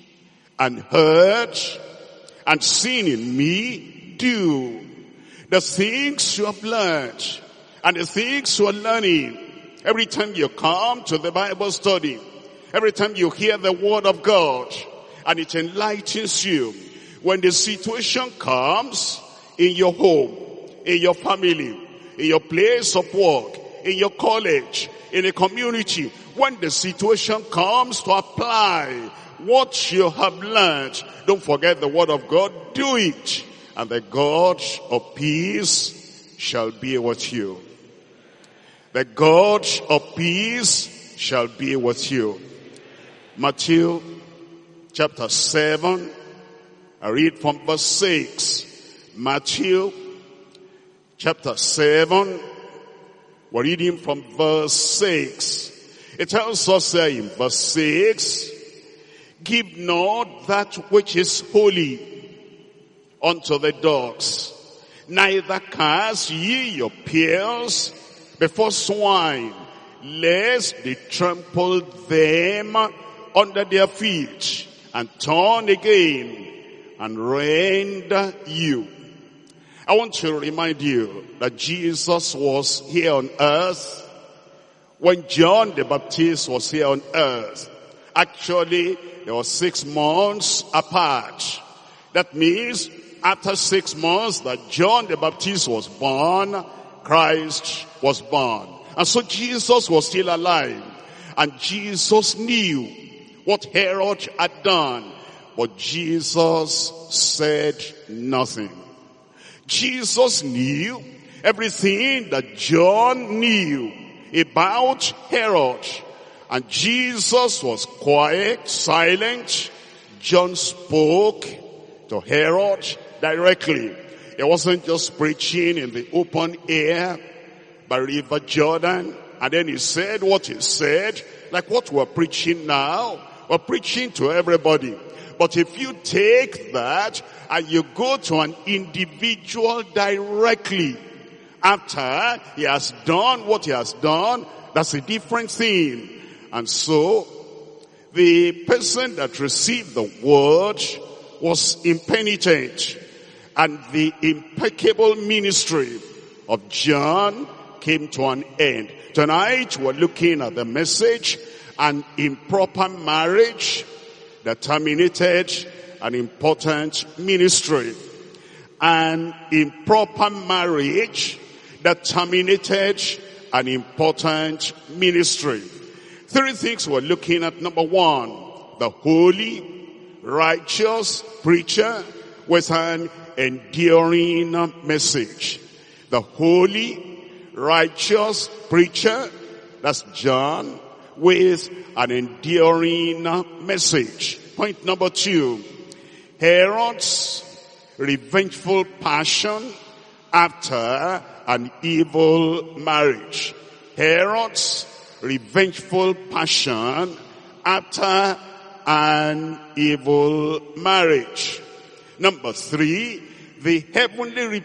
and heard and seen in me, do. The things you have learned and the things you are learning. Every time you come to the Bible study, every time you hear the word of God, and it enlightens you, when the situation comes in your home, in your family, in your place of work, in your college, in a community, when the situation comes to apply what you have learned, don't forget the word of God, do it, and the God of peace shall be with you. The God of peace shall be with you. Matthew chapter 7, I read from verse 6. Matthew chapter 7, we're reading from verse 6. It tells us there in verse 6, give not that which is holy unto the dogs, neither cast ye your pearls before swine, lest they trample them under their feet, and turn again and rend you. I want to remind you that Jesus was here on earth when John the Baptist was here on earth. Actually, there was 6 months apart. That means after 6 months that John the Baptist was born, Christ was born. And so Jesus was still alive. And Jesus knew what Herod had done. But Jesus said nothing. Jesus knew everything that John knew about Herod. And Jesus was quiet, silent. John spoke to Herod directly. He wasn't just preaching in the open air by River Jordan. And then he said what he said, like what we're preaching now. We're preaching to everybody. But if you take that and you go to an individual directly after he has done what he has done, that's a different thing. And so The person that received the word was impenitent, and the impeccable ministry of John came to an end. Tonight we're looking at the message, an improper marriage that terminated an important ministry. An improper marriage that terminated an important ministry. Three things we're looking at. Number one, the holy, righteous preacher with an enduring message. The holy, righteous preacher, that's John, with an enduring message. Point number two, Herod's revengeful passion after an evil marriage. Herod's revengeful passion after an evil marriage. Number three, the heavenly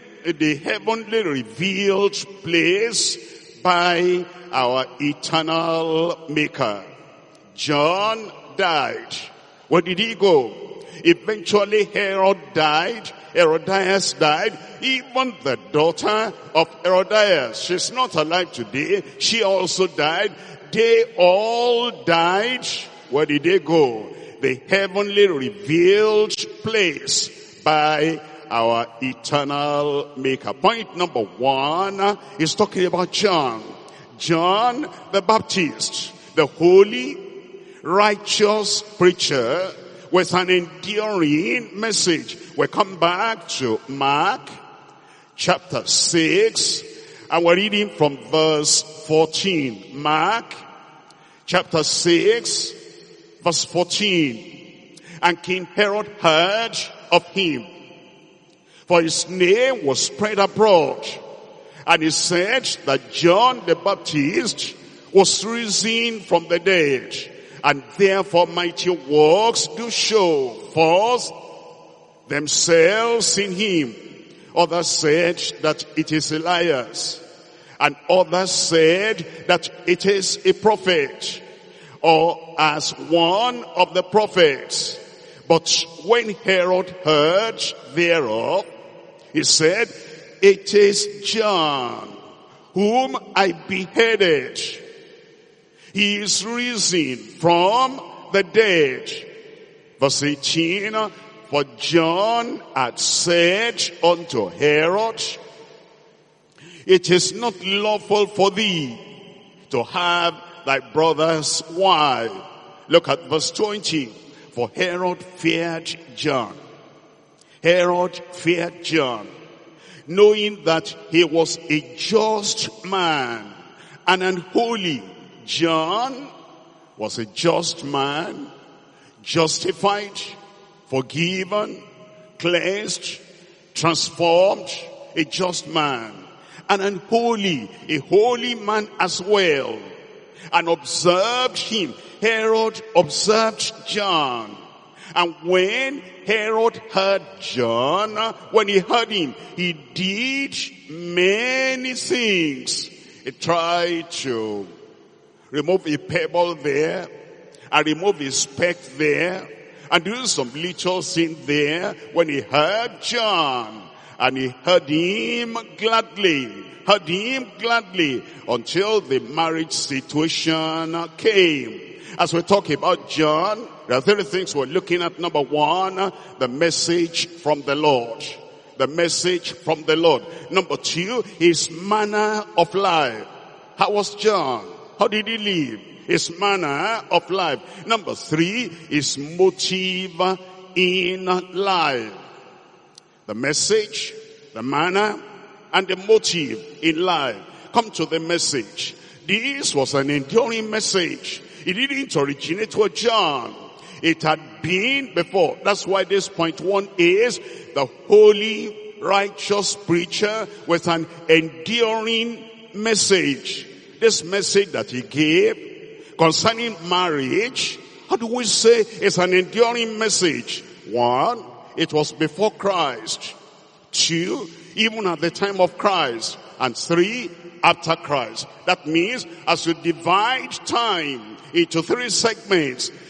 revealed place by our eternal Maker. John died. Where did he go? Eventually Herod died. Herodias died. Even the daughter of Herodias, she's not alive today. She also died. They all died. Where did they go? The heavenly revealed place by our eternal Maker. Point number one is talking about John. John the Baptist, the holy, righteous preacher with an enduring message. We come back to Mark chapter 6, and we're reading from verse 14. Mark chapter 6, verse 14. And King Herod heard of him, for his name was spread abroad. And he said that John the Baptist was risen from the dead, and therefore mighty works do show forth themselves in him. Others said that it is Elias, and others said that it is a prophet, or as one of the prophets. But when Herod heard thereof, he said, it is John, whom I beheaded. He is risen from the dead. Verse 18, for John had said unto Herod, it is not lawful for thee to have thy brother's wife. Look at verse 20. For Herod feared John. Herod feared John, knowing that he was a just man and unholy. John was a just man, justified, forgiven, cleansed, transformed, a just man, and unholy, a holy man as well, and observed him. Herod observed John. And when Herod heard John, when he heard him, he did many things. He tried to remove a pebble there, and remove a speck there, and do some little thing there when he heard John. And he heard him gladly, until the marriage situation came. As we talk about John, there are three things we're looking at. Number one, the message from the Lord. The message from the Lord. Number two, his manner of life. How was John? How did he live? His manner of life. Number three, his motive in life. The message, the manner, and the motive in life. Come to the message. This was an enduring message. It didn't originate with John. It had been before. That's why this point one is the holy, righteous preacher with an enduring message. This message that he gave concerning marriage, how do we say it's an enduring message? One, it was before Christ. Two, even at the time of Christ. And three, after Christ. That means as you divide time into three segments,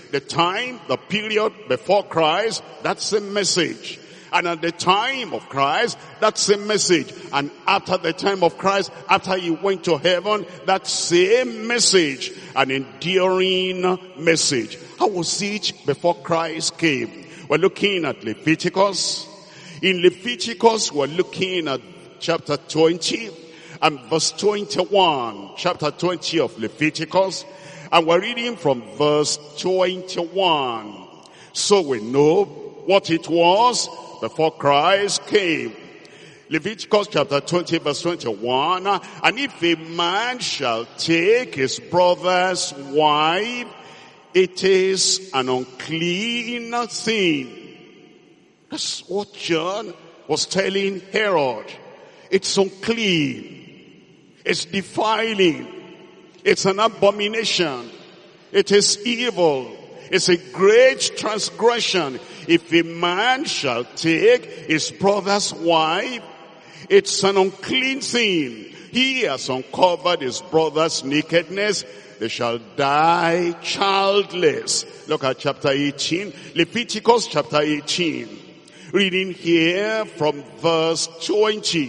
The time, the period before Christ, that's a message. And at the time of Christ, that's a message. And after the time of Christ, after he went to heaven, that same message, an enduring message. How was it before Christ came? We're looking at Leviticus. In Leviticus, we're looking at chapter 20 and verse 21. Chapter 20 of Leviticus. And we're reading from verse 21. So we know what it was before Christ came. Leviticus chapter 20 verse 21. And if a man shall take his brother's wife, it is an unclean thing. That's what John was telling Herod. It's unclean. It's defiling. It's an abomination. It is evil. It's a great transgression. If a man shall take his brother's wife, it's an unclean thing. He has uncovered his brother's nakedness. They shall die childless. Look at chapter 18. Leviticus chapter 18. Reading here from verse 20.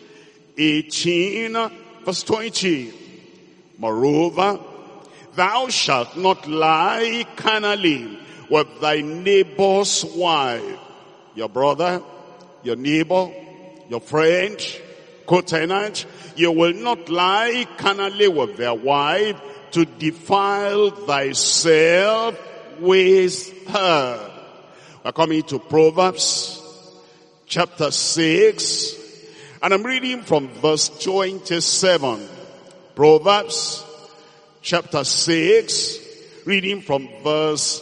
18 verse 20. Moreover, thou shalt not lie carnally with thy neighbor's wife. Your brother, your neighbor, your friend, co-tenant, you will not lie carnally with their wife to defile thyself with her. We're coming to Proverbs chapter 6, and I'm reading from verse 27. Proverbs chapter 6, reading from verse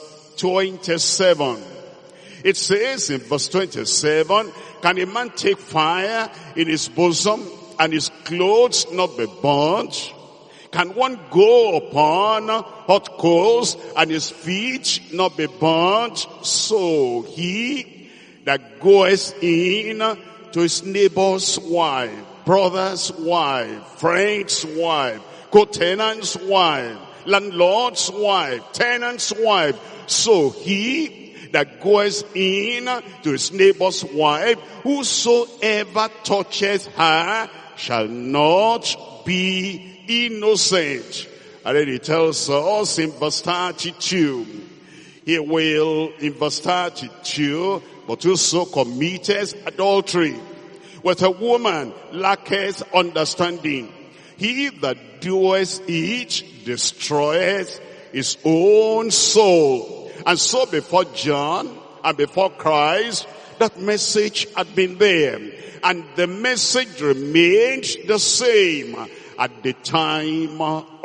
27. It says in verse 27, can a man take fire in his bosom and his clothes not be burnt? Can one go upon hot coals and his feet not be burnt? So he that goeth in to his neighbor's wife, brother's wife, friend's wife, co-tenant's wife, landlord's wife, tenant's wife, so he that goes in to his neighbor's wife, whosoever touches her shall not be innocent. And then he tells us in verse 32, he will, in verse 32, but whoso committeth adultery with a woman lacketh understanding. He that doeth it destroyeth his own soul. And so before John and before Christ, that message had been there. And the message remained the same at the time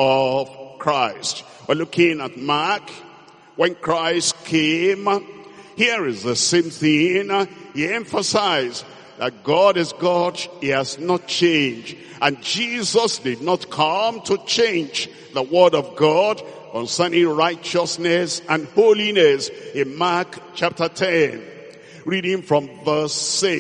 of Christ. We're looking at Mark. When Christ came, here is the same thing. He emphasized that God is God. He has not changed. And Jesus did not come to change the word of God concerning righteousness and holiness in Mark chapter 10. Reading from verse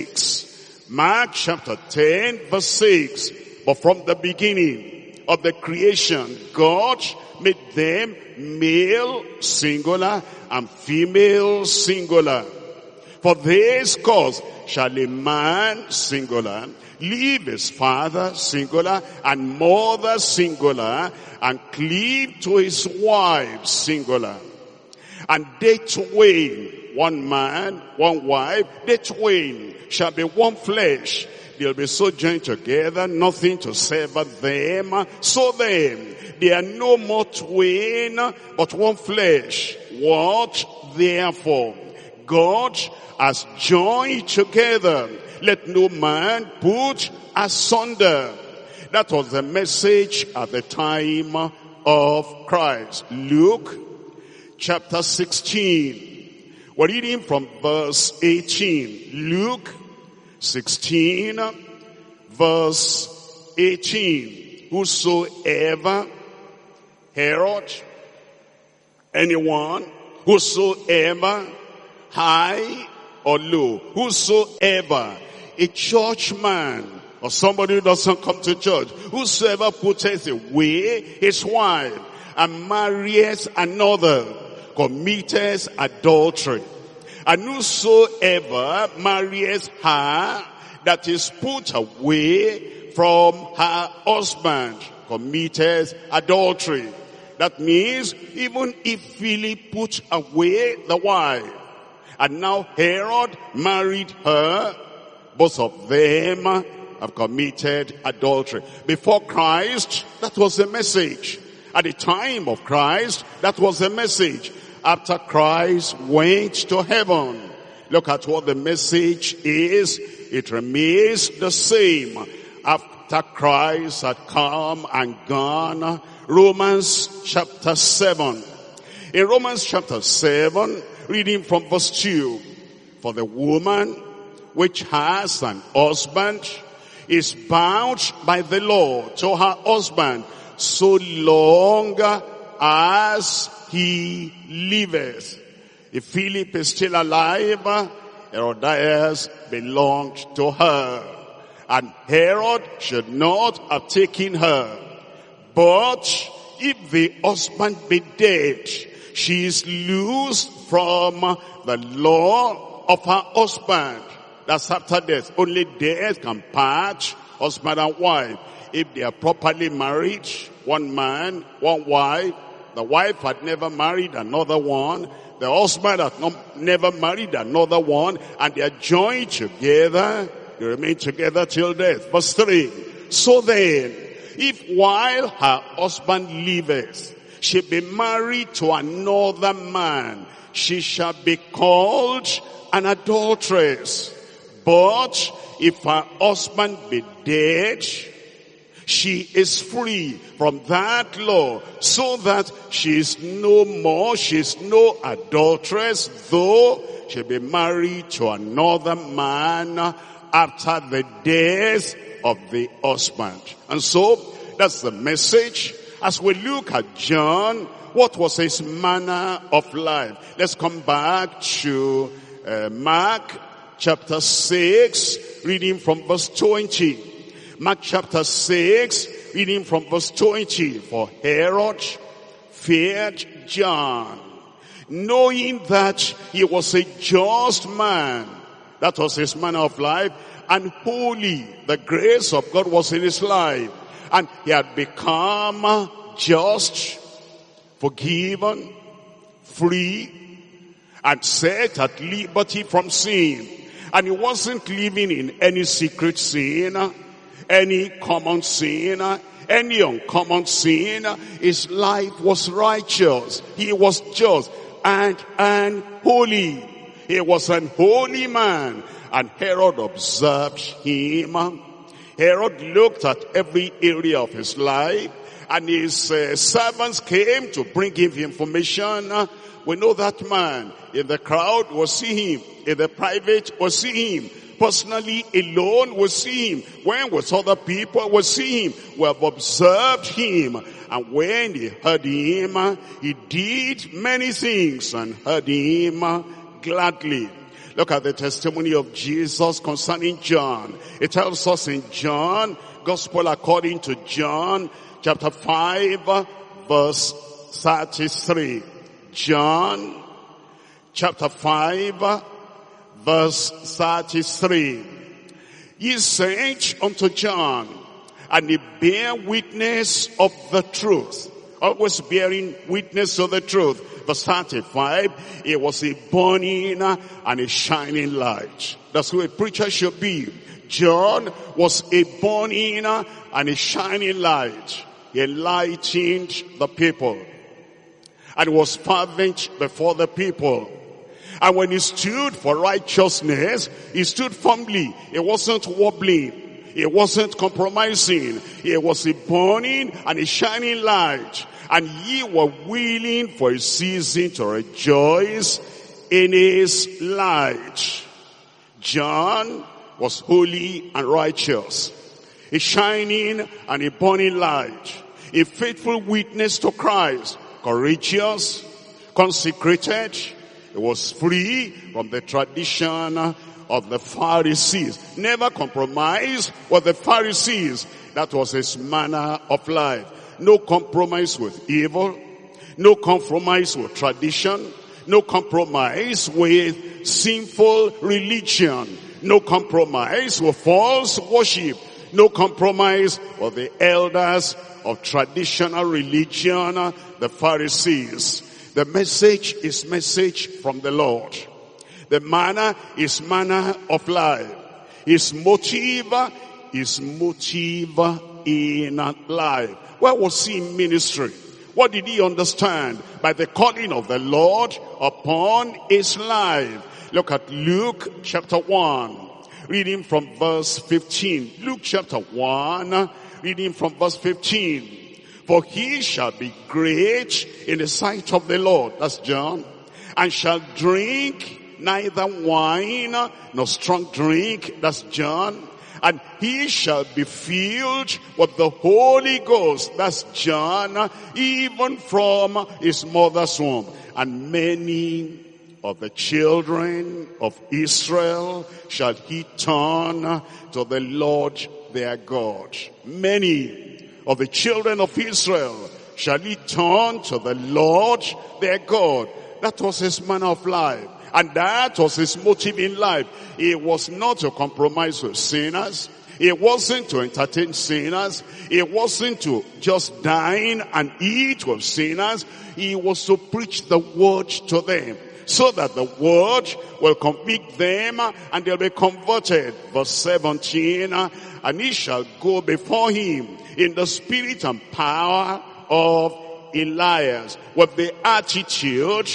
6. Mark chapter 10 verse 6. But from the beginning of the creation, God made them male singular and female singular. For this cause shall a man singular leave his father singular and mother singular and cleave to his wife singular. And they twain, one man, one wife, they twain shall be one flesh. They'll be so joined together, nothing to sever them. So then, they are no more twain, but one flesh. What therefore God has joined together, let no man put asunder. That was the message at the time of Christ. Luke chapter 16. We're reading from verse 18. Luke 16 verse 18. Whosoever, Herod, anyone, whosoever, high or low, whosoever, a churchman or somebody who doesn't come to church, whosoever putteth away his wife and marries another, committeth adultery. And whosoever marries her that is put away from her husband committeth adultery. That means even if Philip put away the wife, and now Herod married her, both of them have committed adultery. Before Christ, that was the message. At the time of Christ, that was the message. After Christ went to heaven, look at what the message is. It remains the same. After Christ had come and gone, Romans chapter 7. In Romans chapter 7, reading from verse 2. For the woman which has an husband is bound by the law to her husband so long as he liveth. If Philip is still alive, Herodias belonged to her, and Herod should not have taken her. But if the husband be dead, she is loosed from the law of her husband. That's after death. Only death can part husband and wife. If they are properly married, one man, one wife, the wife had never married another one, the husband had never married another one, and they are joined together, they remain together till death. Verse 3. So then, if while her husband liveth, she be married to another man, she shall be called an adulteress. But if her husband be dead, she is free from that law, so that she is no more, she is no adulteress, though she be married to another man after the death of the husband. And so, that's the message. As we look at John, what was his manner of life? Let's come back to Mark chapter 6, reading from verse 20. Mark chapter 6, reading from verse 20. For Herod feared John, knowing that he was a just man. That was his manner of life. And holy, the grace of God was in his life. And he had become just, forgiven, free, and set at liberty from sin. And he wasn't living in any secret sin, any common sin, any uncommon sin. His life was righteous. He was just and holy. He was an holy man. And Herod observed him. Herod looked at every area of his life, and his servants came to bring him information. We know that man. In the crowd, we'll see him. In the private, we'll see him. Personally, alone, we'll see him. When with other people, we'll see him. We have observed him. And when he heard him, he did many things and heard him gladly. Look at the testimony of Jesus concerning John. It tells us in John, Gospel according to John, chapter 5, verse 33. John, chapter 5, verse 33. Ye sent unto John, and he bare witness of the truth. Always bearing witness to the truth. Verse 35, it was a burning and a shining light. That's who a preacher should be. John was a burning and a shining light. He enlightened the people and was fervent before the people. And when he stood for righteousness, he stood firmly. He wasn't wobbling. He wasn't compromising. He was a burning and a shining light. And ye were willing for a season to rejoice in his light. John was holy and righteous, a shining and a burning light, a faithful witness to Christ, courageous, consecrated. He was free from the tradition of the Pharisees. Never compromised with the Pharisees. That was his manner of life. No compromise with evil. No compromise with tradition. No compromise with sinful religion. No compromise with false worship. No compromise with the elders of traditional religion, the Pharisees. The message is message from the Lord. The manner is manner of life. His motive is motive in life. Where was he in ministry? What did he understand by the calling of the Lord upon his life? Look at Luke chapter 1, reading from verse 15. Luke chapter 1, reading from verse 15. For he shall be great in the sight of the Lord, that's John, and shall drink neither wine nor strong drink, that's John, and he shall be filled with the Holy Ghost, that's John, even from his mother's womb. And many of the children of Israel shall he turn to the Lord their God. Many of the children of Israel shall he turn to the Lord their God. That was his manner of life. And that was his motive in life. It was not to compromise with sinners. It wasn't to entertain sinners. It wasn't to just dine and eat with sinners. It was to preach the word to them, so that the word will convict them and they'll be converted. Verse 17, and he shall go before him in the spirit and power of Elias, with the attitude,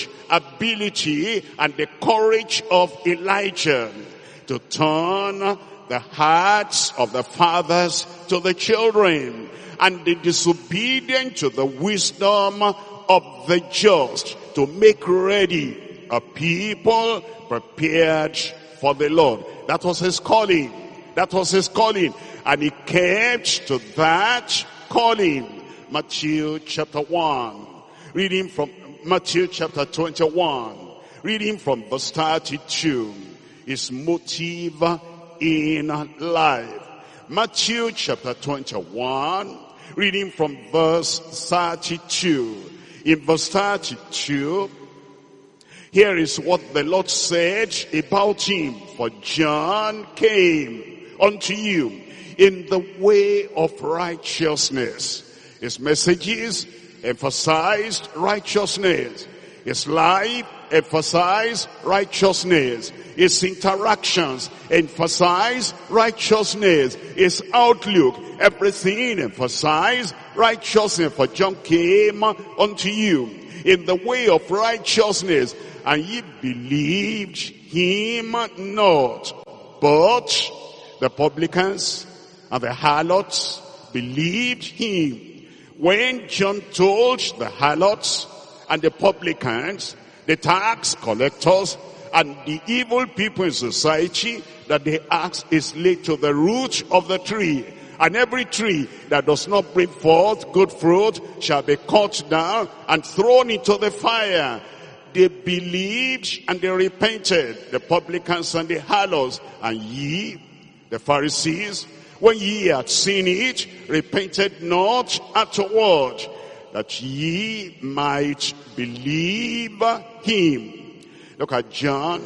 ability, and the courage of Elijah, to turn the hearts of the fathers to the children, and the disobedient to the wisdom of the just, to make ready a people prepared for the Lord. That was his calling. That was his calling. And he kept to that calling. Matthew chapter 1, reading from Matthew chapter 21, reading from verse 32, his motive in life. Matthew chapter 21, reading from verse 32. In verse 32, here is what the Lord said about him. For John came unto you in the way of righteousness. His messages emphasized righteousness. His life emphasized righteousness. His interactions emphasized righteousness. His outlook, everything emphasized righteousness. For John came unto you in the way of righteousness, and ye believed him not. But the publicans and the harlots believed him. When John told the harlots and the publicans, the tax collectors, and the evil people in society, that the axe is laid to the root of the tree, and every tree that does not bring forth good fruit shall be cut down and thrown into the fire. They believed and they repented, the publicans and the harlots. And ye, the Pharisees, when ye had seen it, repented not afterward, that ye might believe him. Look at John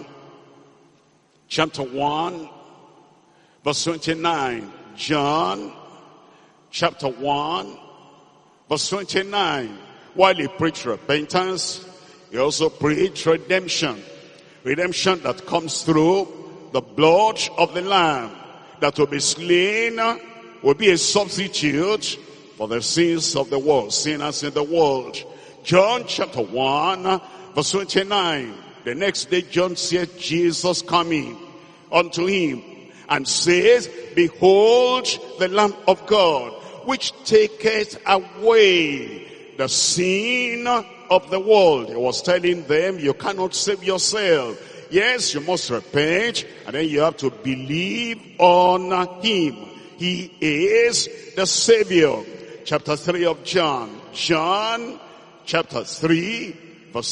chapter 1, verse 29. John chapter 1, verse 29. While he preached repentance, he also preached redemption. Redemption that comes through the blood of the Lamb, that will be slain, will be a substitute for the sins of the world, sinners in the world. John chapter 1, verse 29. The next day John said, Jesus coming unto him, and says, behold the Lamb of God, which taketh away the sin of the world. He was telling them, you cannot save yourself. Yes, you must repent, and then you have to believe on him. He is the Savior. Chapter 3 of John. John chapter 3, verse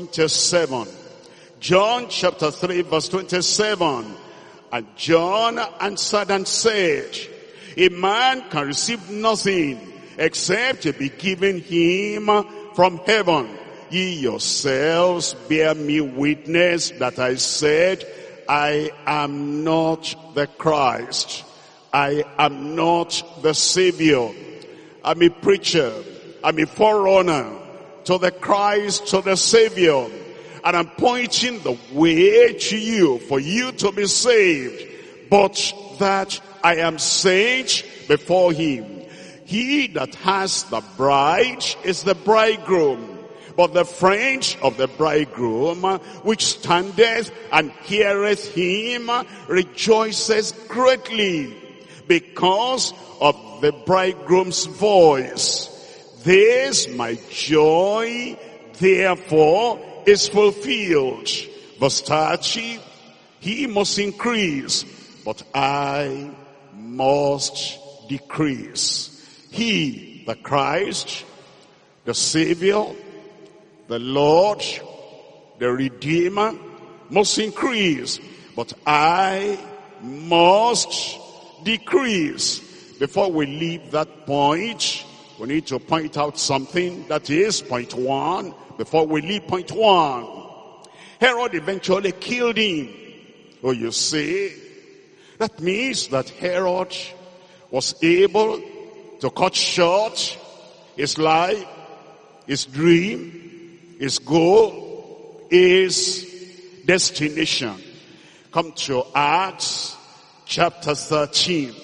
27. John chapter 3, verse 27. And John answered and said, a man can receive nothing except it be given him from heaven. Ye yourselves bear me witness that I said, I am not the Christ. I am not the Savior. I'm a preacher. I'm a forerunner to the Christ, to the Savior. And I'm pointing the way to you for you to be saved. But that I am sent before him. He that has the bride is the bridegroom. But the friend of the bridegroom, which standeth and heareth him, rejoices greatly because of the bridegroom's voice. This my joy, therefore, is fulfilled. Verse 30, he must increase, but I must decrease. He, the Christ, the Savior, the Lord, the Redeemer, must increase, but I must decrease. Before we leave that point, we need to point out something. That is point one. Before we leave point one, Herod eventually killed him. Oh, you see, that means that Herod was able to cut short his life, his dream, his goal, his destination. Come to Acts chapter 13.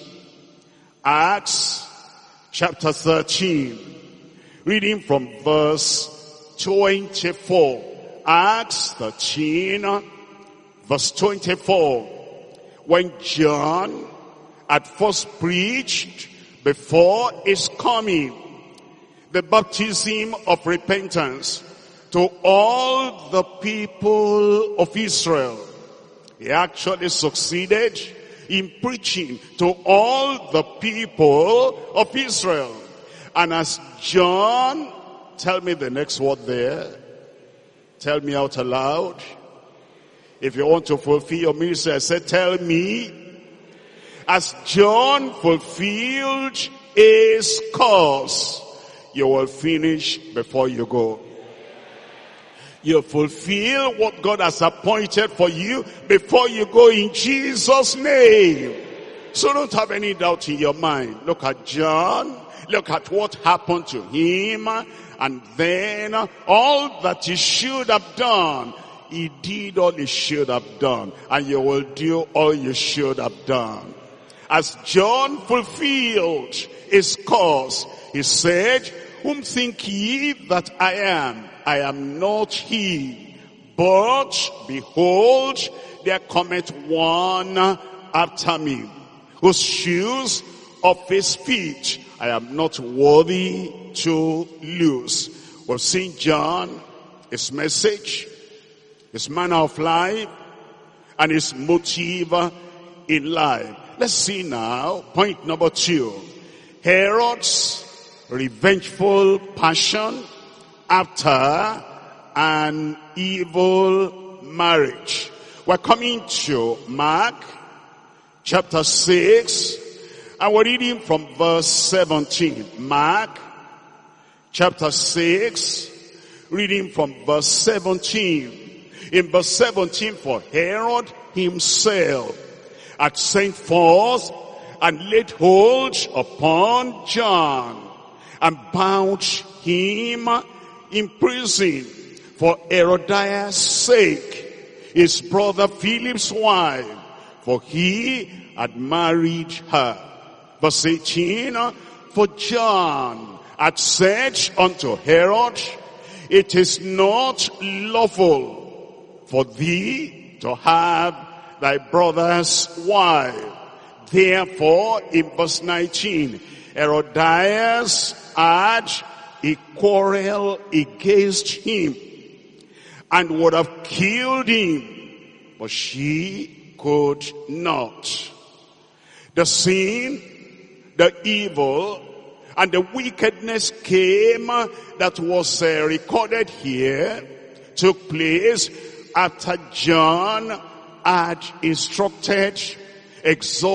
Acts chapter 13. Reading from verse 24. Acts 13 verse 24. When John had first preached before his coming the baptism of repentance to all the people of Israel, he actually succeeded in preaching to all the people of Israel. And as John, tell me the next word there. Tell me out aloud. If you want to fulfill your ministry, I said, tell me. As John fulfilled his course, you will finish before you go. You fulfill what God has appointed for you before you go in Jesus' name. So don't have any doubt in your mind. Look at John. Look at what happened to him. And then all that he should have done, he did all he should have done. And you will do all you should have done. As John fulfilled his course, he said, whom think ye that I am? I am not he. But behold, there cometh one after me, whose shoes of his feet I am not worthy to loose. We've seen John, his message, his manner of life, and his motive in life. Let's see now, point number 2. Herod's revengeful passion after an evil marriage. We're coming to Mark chapter 6, and we're reading from verse 17. Mark chapter 6, reading from verse 17. In verse 17, for Herod himself had sent forth and laid hold upon John and bound him in prison for Herodias' sake, his brother Philip's wife, for he had married her. Verse 18, for John had said unto Herod, it is not lawful for thee to have thy brother's wife. Therefore, in verse 19, Herodias had a quarrel against him and would have killed him, but she could not. The sin, the evil, and the wickedness came that was recorded here, took place after John had instructed,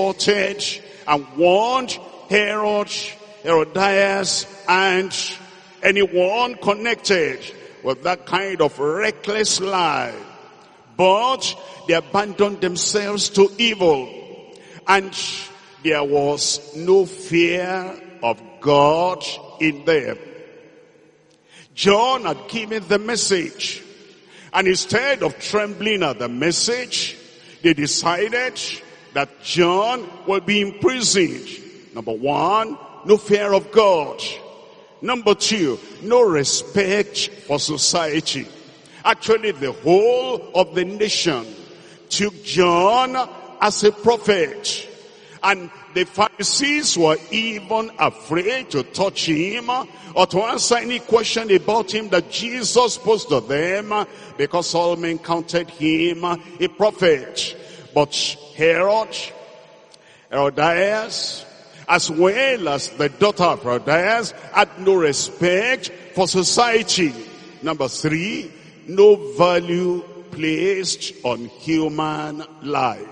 exhorted, and warned Herod, Herodias, and anyone connected with that kind of reckless life. But they abandoned themselves to evil, and there was no fear of God in them. John had given the message, and instead of trembling at the message, they decided that John will be imprisoned. Number one, no fear of God. Number two, no respect for society. Actually, the whole of the nation took John as a prophet. And the Pharisees were even afraid to touch him or to answer any question about him that Jesus posed to them, because all men counted him a prophet. But Herodias, as well as the daughter of Herodias, had no respect for society. Number three, no value placed on human life.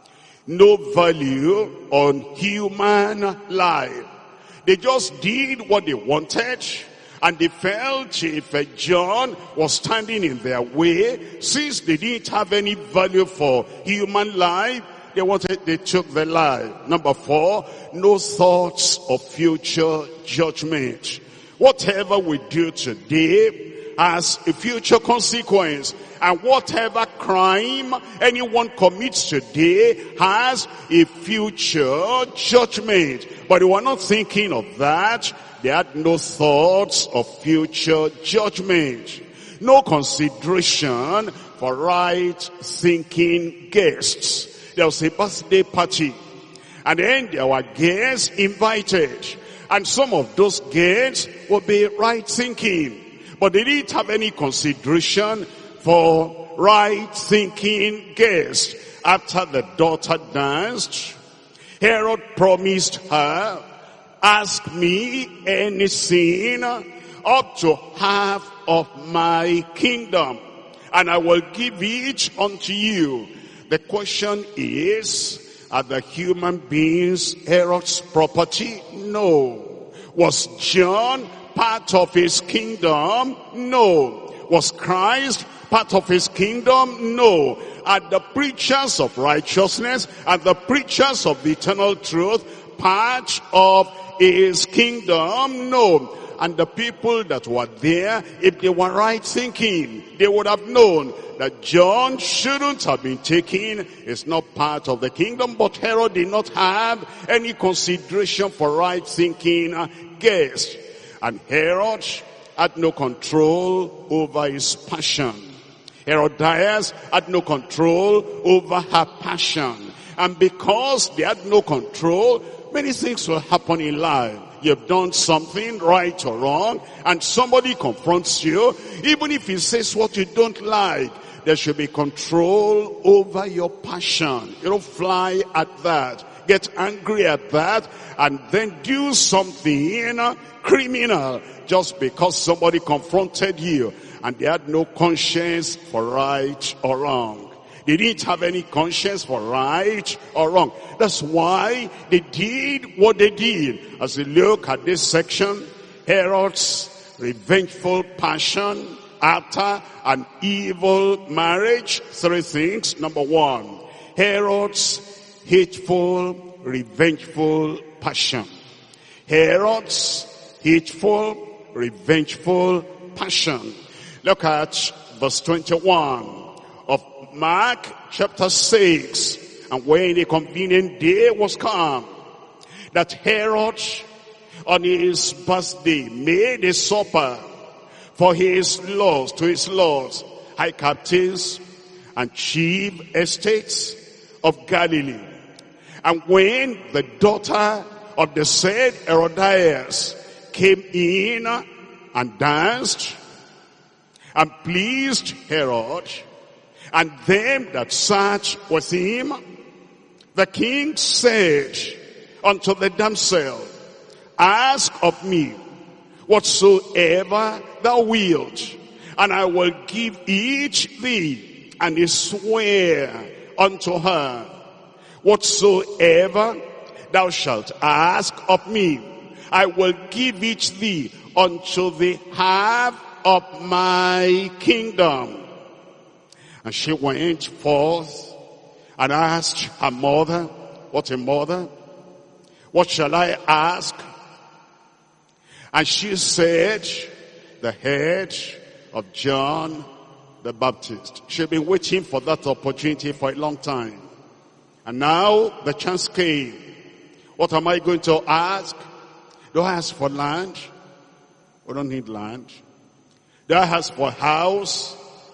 No value on human life. They just did what they wanted, and they felt if John was standing in their way, since they didn't have any value for human life, they took their life. Number four, no thoughts of future judgment. Whatever we do today has a future consequence, and whatever crime anyone commits today has a future judgment. But they were not thinking of that. They had no thoughts of future judgment. No consideration for right-thinking guests. There was a birthday party, and then there were guests invited, and some of those guests would be right-thinking, but they didn't have any consideration for right-thinking guests. After the daughter danced, Herod promised her, ask me anything up to half of my kingdom, and I will give it unto you. The question is, are the human beings Herod's property? No. Was John part of his kingdom? No. Was Christ part of his kingdom? No. Are the preachers of righteousness and the preachers of the eternal truth part of his kingdom? No. And the people that were there, if they were right thinking, they would have known that John shouldn't have been taken. It's not part of the kingdom. But Herod did not have any consideration for right thinking guests. And Herod had no control over his passion. Herodias had no control over her passion. And because they had no control, many things will happen in life. You've done something, right or wrong, and somebody confronts you. Even if he says what you don't like, there should be control over your passion. You don't fly at that, get angry at that, and then do something criminal just because somebody confronted you and they had no conscience for right or wrong. They didn't have any conscience for right or wrong. That's why they did what they did. As we look at this section, Herod's revengeful passion after an evil marriage. Three things. Number one, Herod's hateful, revengeful passion. Herod's hateful, revengeful passion. Look at verse 21 of Mark chapter 6. And when a convenient day was come, that Herod on his birthday made a supper for his lords, to his lords, high captains and chief estates of Galilee. And when the daughter of the said Herodias came in and danced and pleased Herod and them that sat with him, the king said unto the damsel, ask of me whatsoever thou wilt, and I will give each thee. And he sware unto her, whatsoever thou shalt ask of me, I will give each thee unto the half of my kingdom. And she went forth and asked her mother, what a mother, what shall I ask? And she said, the head of John the Baptist. She'd been waiting for that opportunity for a long time. And now the chance came. What am I going to ask? Do I ask for land? We don't need land. Do I ask for a house?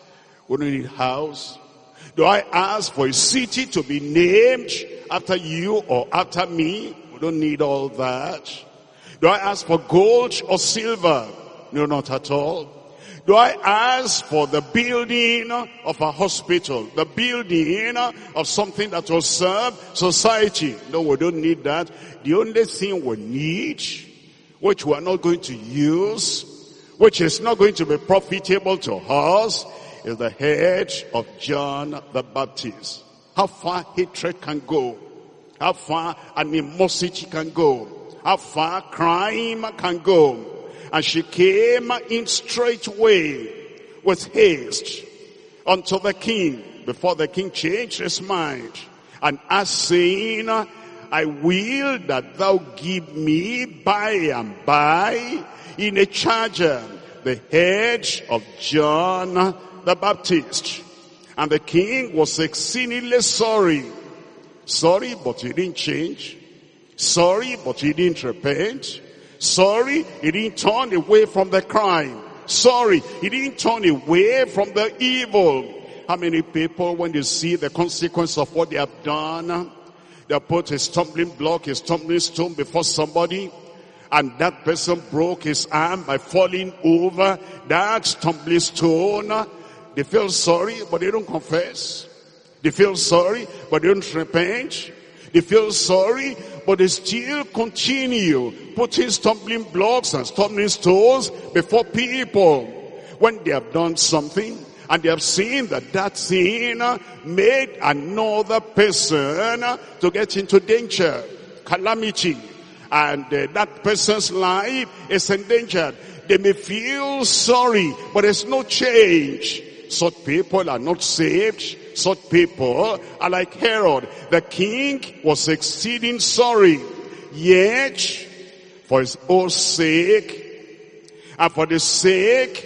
We don't need house. Do I ask for a city to be named after you or after me? We don't need all that. Do I ask for gold or silver? No, not at all. Do I ask for the building of a hospital, the building of something that will serve society? No, we don't need that. The only thing we need, which we are not going to use, which is not going to be profitable to us, is the head of John the Baptist. How far hatred can go, how far animosity can go, how far crime can go. And she came in straightway with haste unto the king, before the king changed his mind, and asked, saying, I will that thou give me by and by in a charger the head of John the Baptist. And the king was exceedingly sorry. Sorry, but he didn't change. Sorry, but he didn't repent. Sorry, he didn't turn away from the crime. Sorry, he didn't turn away from the evil. How many people, when they see the consequence of what they have done, they put a stumbling block, a stumbling stone before somebody, and that person broke his arm by falling over that stumbling stone. They feel sorry, but they don't confess. They feel sorry, but they don't repent. They feel sorry, but they still continue putting stumbling blocks and stumbling stones before people. When they have done something, and they have seen that that sin made another person to get into danger, calamity, and that person's life is endangered, they may feel sorry, but there's no change. Such people are not saved. Such people are like Herod. The king was exceeding sorry, yet for his own sake, and for the sakes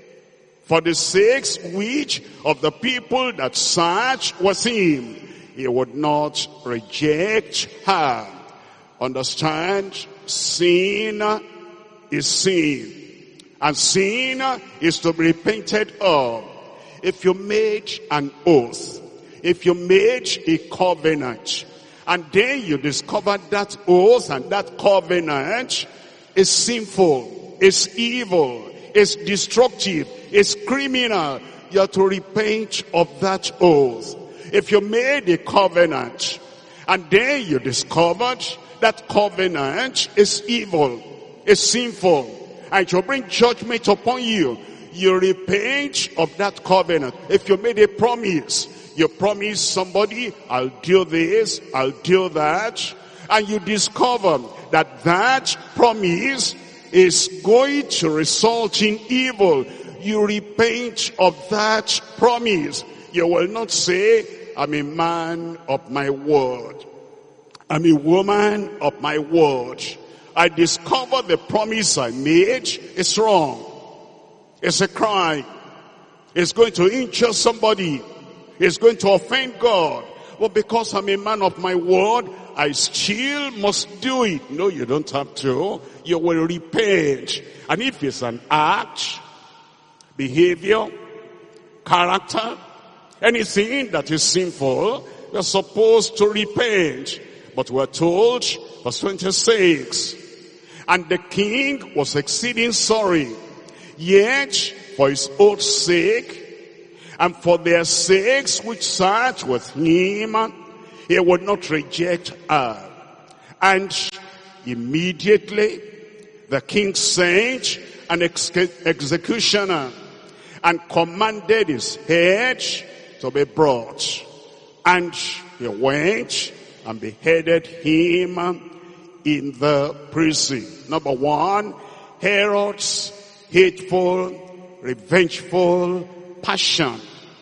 which of the people that searched with him, he would not reject her. Understand, sin is sin, and sin is to be repented of. If you made an oath, if you made a covenant, and then you discover that oath and that covenant is sinful, is evil, is destructive, is criminal, you have to repent of that oath. If you made a covenant, and then you discovered that covenant is evil, is sinful, and to bring judgment upon you, you repent of that covenant. If you made a promise, you promise somebody, I'll do this, I'll do that, and you discover that that promise is going to result in evil, you repent of that promise. You will not say, I'm a man of my word, I'm a woman of my word. I discover the promise I made is wrong. It's a crime. It's going to injure somebody. It's going to offend God. Well, because I'm a man of my word, I still must do it. No, you don't have to. You will repent. And if it's an act, behavior, character, anything that is sinful, you're supposed to repent. But we're told, verse 26, and the king was exceeding sorry, yet for his own sake, and for their sakes which sat with him, he would not reject her. And immediately the king sent an executioner and commanded his head to be brought. And he went and beheaded him in the prison. Number one, Herod's hateful, revengeful passion.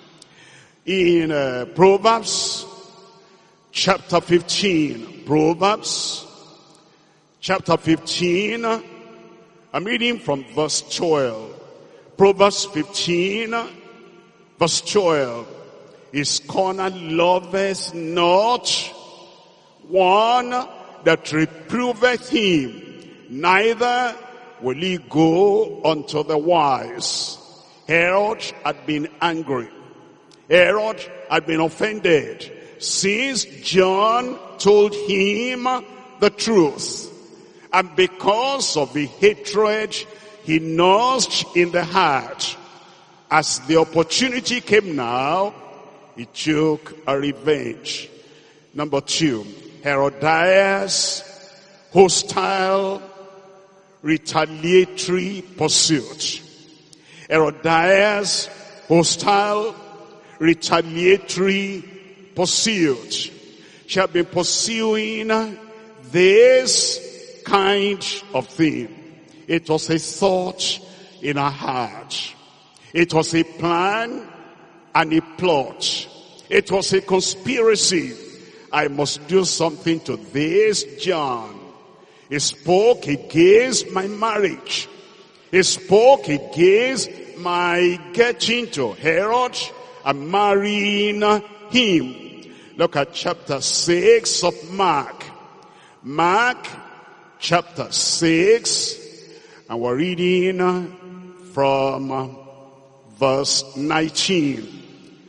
In Proverbs chapter 15, Proverbs chapter 15, I'm reading from verse 12. Proverbs 15, verse 12. His corner loveth not one that reproveth him, neither will he go unto the wise. Herod had been angry. Herod had been offended since John told him the truth. And because of the hatred he nursed in the heart, as the opportunity came now, he took a revenge. Number 2, Herodias' hostile, retaliatory pursuit. Herodias' hostile, retaliatory pursuit. She had been pursuing this kind of thing. It was a thought in her heart. It was a plan and a plot. It was a conspiracy. I must do something to this John. He spoke against my marriage. He spoke against my getting to Herod and marrying him. Look at chapter 6 of Mark. Mark chapter 6, and we're reading from verse 19.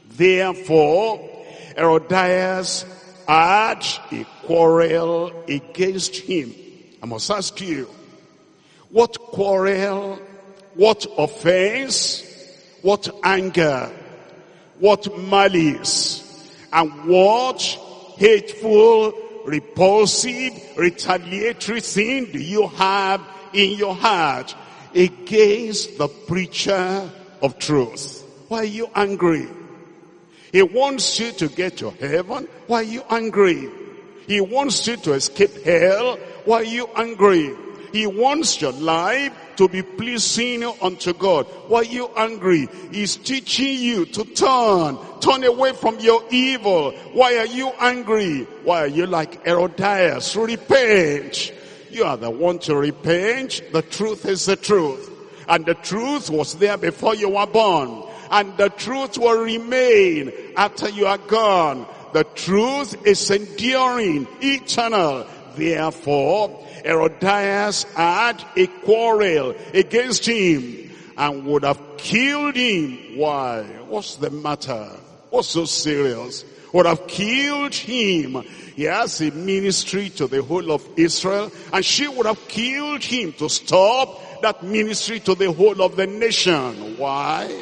Therefore, Herodias had a quarrel against him. I must ask you, what quarrel, what offense, what anger, what malice, and what hateful, repulsive, retaliatory thing do you have in your heart against the preacher of truth? Why are you angry? He wants you to get to heaven. Why are you angry? He wants you to escape hell. Why are you angry? He wants your life to be pleasing unto God. Why are you angry? He's teaching you to turn away from your evil. Why are you angry? Why are you like Herodias? Repent. You are the one to repent. The truth is the truth. And the truth was there before you were born. And the truth will remain after you are gone. The truth is enduring, eternal. Therefore, Herodias had a quarrel against him and would have killed him. Why? What's the matter? What's so serious? Would have killed him. He has a ministry to the whole of Israel, and she would have killed him to stop that ministry to the whole of the nation. Why?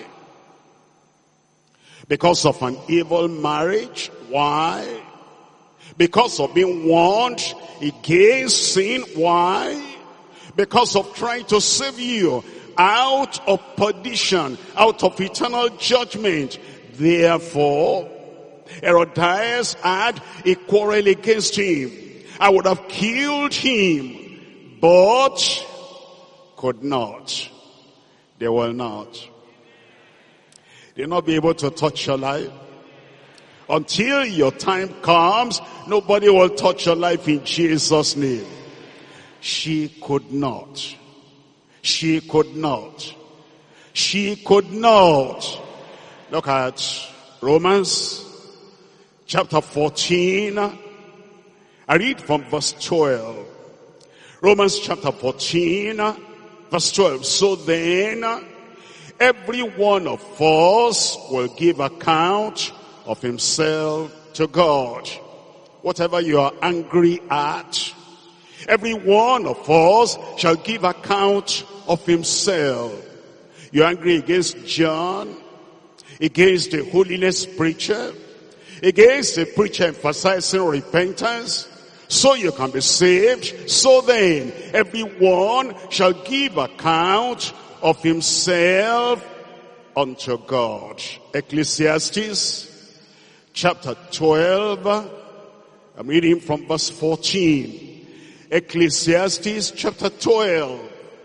Because of an evil marriage. Why? Because of being warned against sin. Why? Because of trying to save you out of perdition, out of eternal judgment. Therefore, Herodias had a quarrel against him. I would have killed him, but could not. They will not. They'll not be able to touch your life. Until your time comes, nobody will touch your life in Jesus' name. She could not. She could not. She could not. Look at Romans chapter 14. I read from verse 12. Romans chapter 14, verse 12. So then, every one of us will give account of himself to God. Whatever you are angry at, every one of us shall give account of himself. You're angry against John, against the holiness preacher, against the preacher emphasizing repentance, so you can be saved. So then, everyone shall give account of himself unto God. Ecclesiastes chapter 12, I'm reading from verse 14. Ecclesiastes chapter 12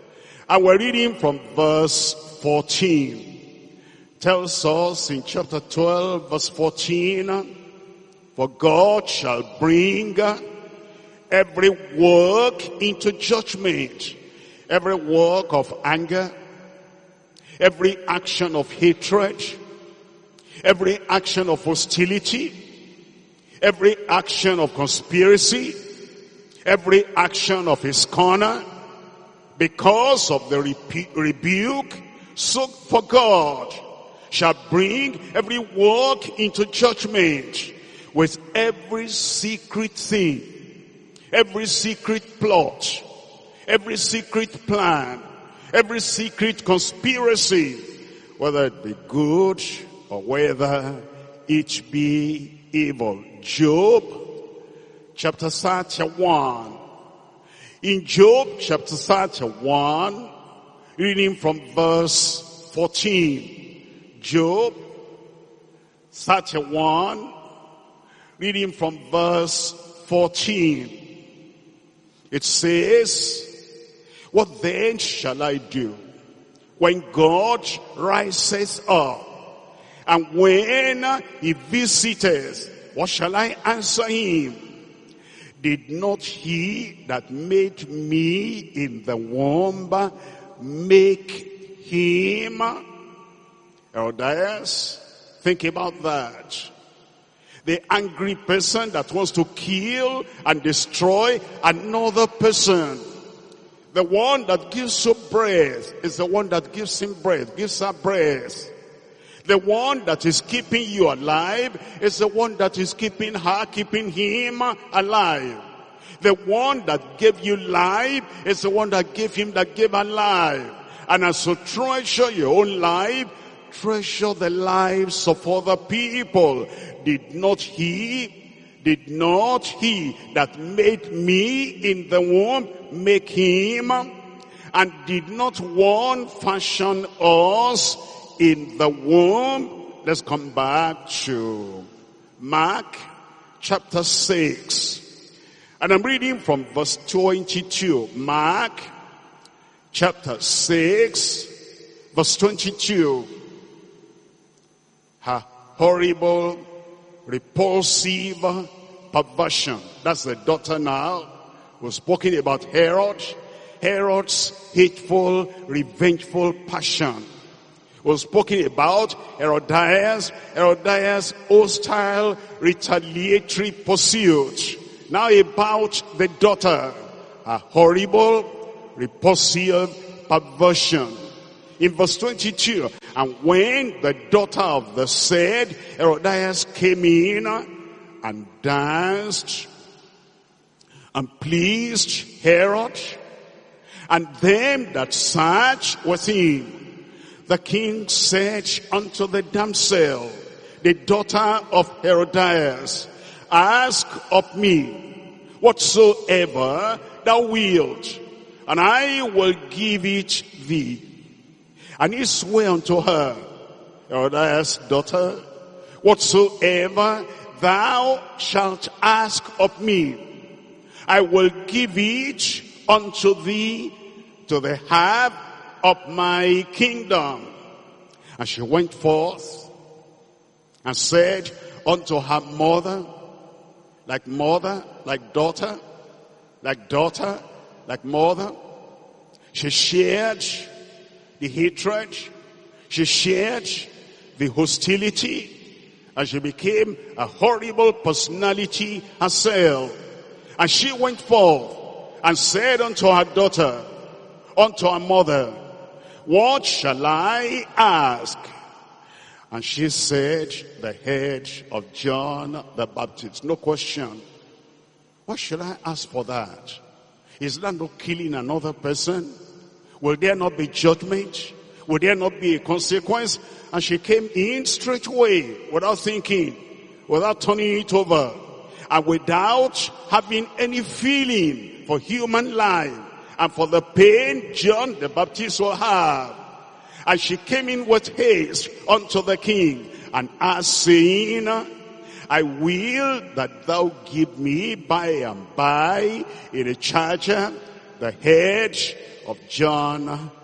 And we're reading from verse 14. Tells us in chapter 12, verse 14, for God shall bring every work into judgment, every work of anger, every action of hatred, every action of hostility, every action of conspiracy, every action of his corner, because of the rebuke, so for God shall bring every work into judgment with every secret thing, every secret plot, every secret plan, every secret conspiracy, whether it be good or whether it be evil. Job chapter 31. In Job chapter 31, reading from verse 14. Job 31, reading from verse 14. It says, what then shall I do when God rises up? And when he visiteth, what shall I answer him? Did not he that made me in the womb make him? Elders, think about that. The angry person that wants to kill and destroy another person. The one that gives you breath is the one that gives him breath, gives her breath. The one that is keeping you alive is the one that is keeping her, keeping him alive. The one that gave you life is the one that gave him, that gave her life. And as you treasure your own life, treasure the lives of other people. Did not he that made me in the womb make him? And did not one fashion us in the womb? Let's come back to Mark chapter 6. And I'm reading from verse 22. Mark chapter 6, verse 22. Her horrible, repulsive perversion. That's the daughter now. We're speaking about Herod. Herod's hateful, revengeful passion. We're speaking about Herodias. Herodias' hostile, retaliatory pursuit. Now about the daughter. A horrible, repulsive perversion. In verse 22, and when the daughter of the said Herodias came in and danced and pleased Herod and them that sat with him, the king said unto the damsel, the daughter of Herodias, ask of me whatsoever thou wilt, and I will give it thee. And he sware unto her, Herodias' daughter, whatsoever thou shalt ask of me, I will give it unto thee to the half of my kingdom. And she went forth and said unto her mother, like daughter, like mother. She shared the hatred, she shared the hostility, and she became a horrible personality herself. And she went forth and said unto her daughter, unto her mother, what shall I ask? And she said, the head of John the Baptist. No question. What shall I ask for that? Is that not killing another person? Will there not be judgment? Will there not be a consequence? And she came in straight away, without thinking, without turning it over, and without having any feeling for human life and for the pain John the Baptist will have. And she came in with haste unto the king and asked, saying, I will that thou give me by and by in a charger the head of John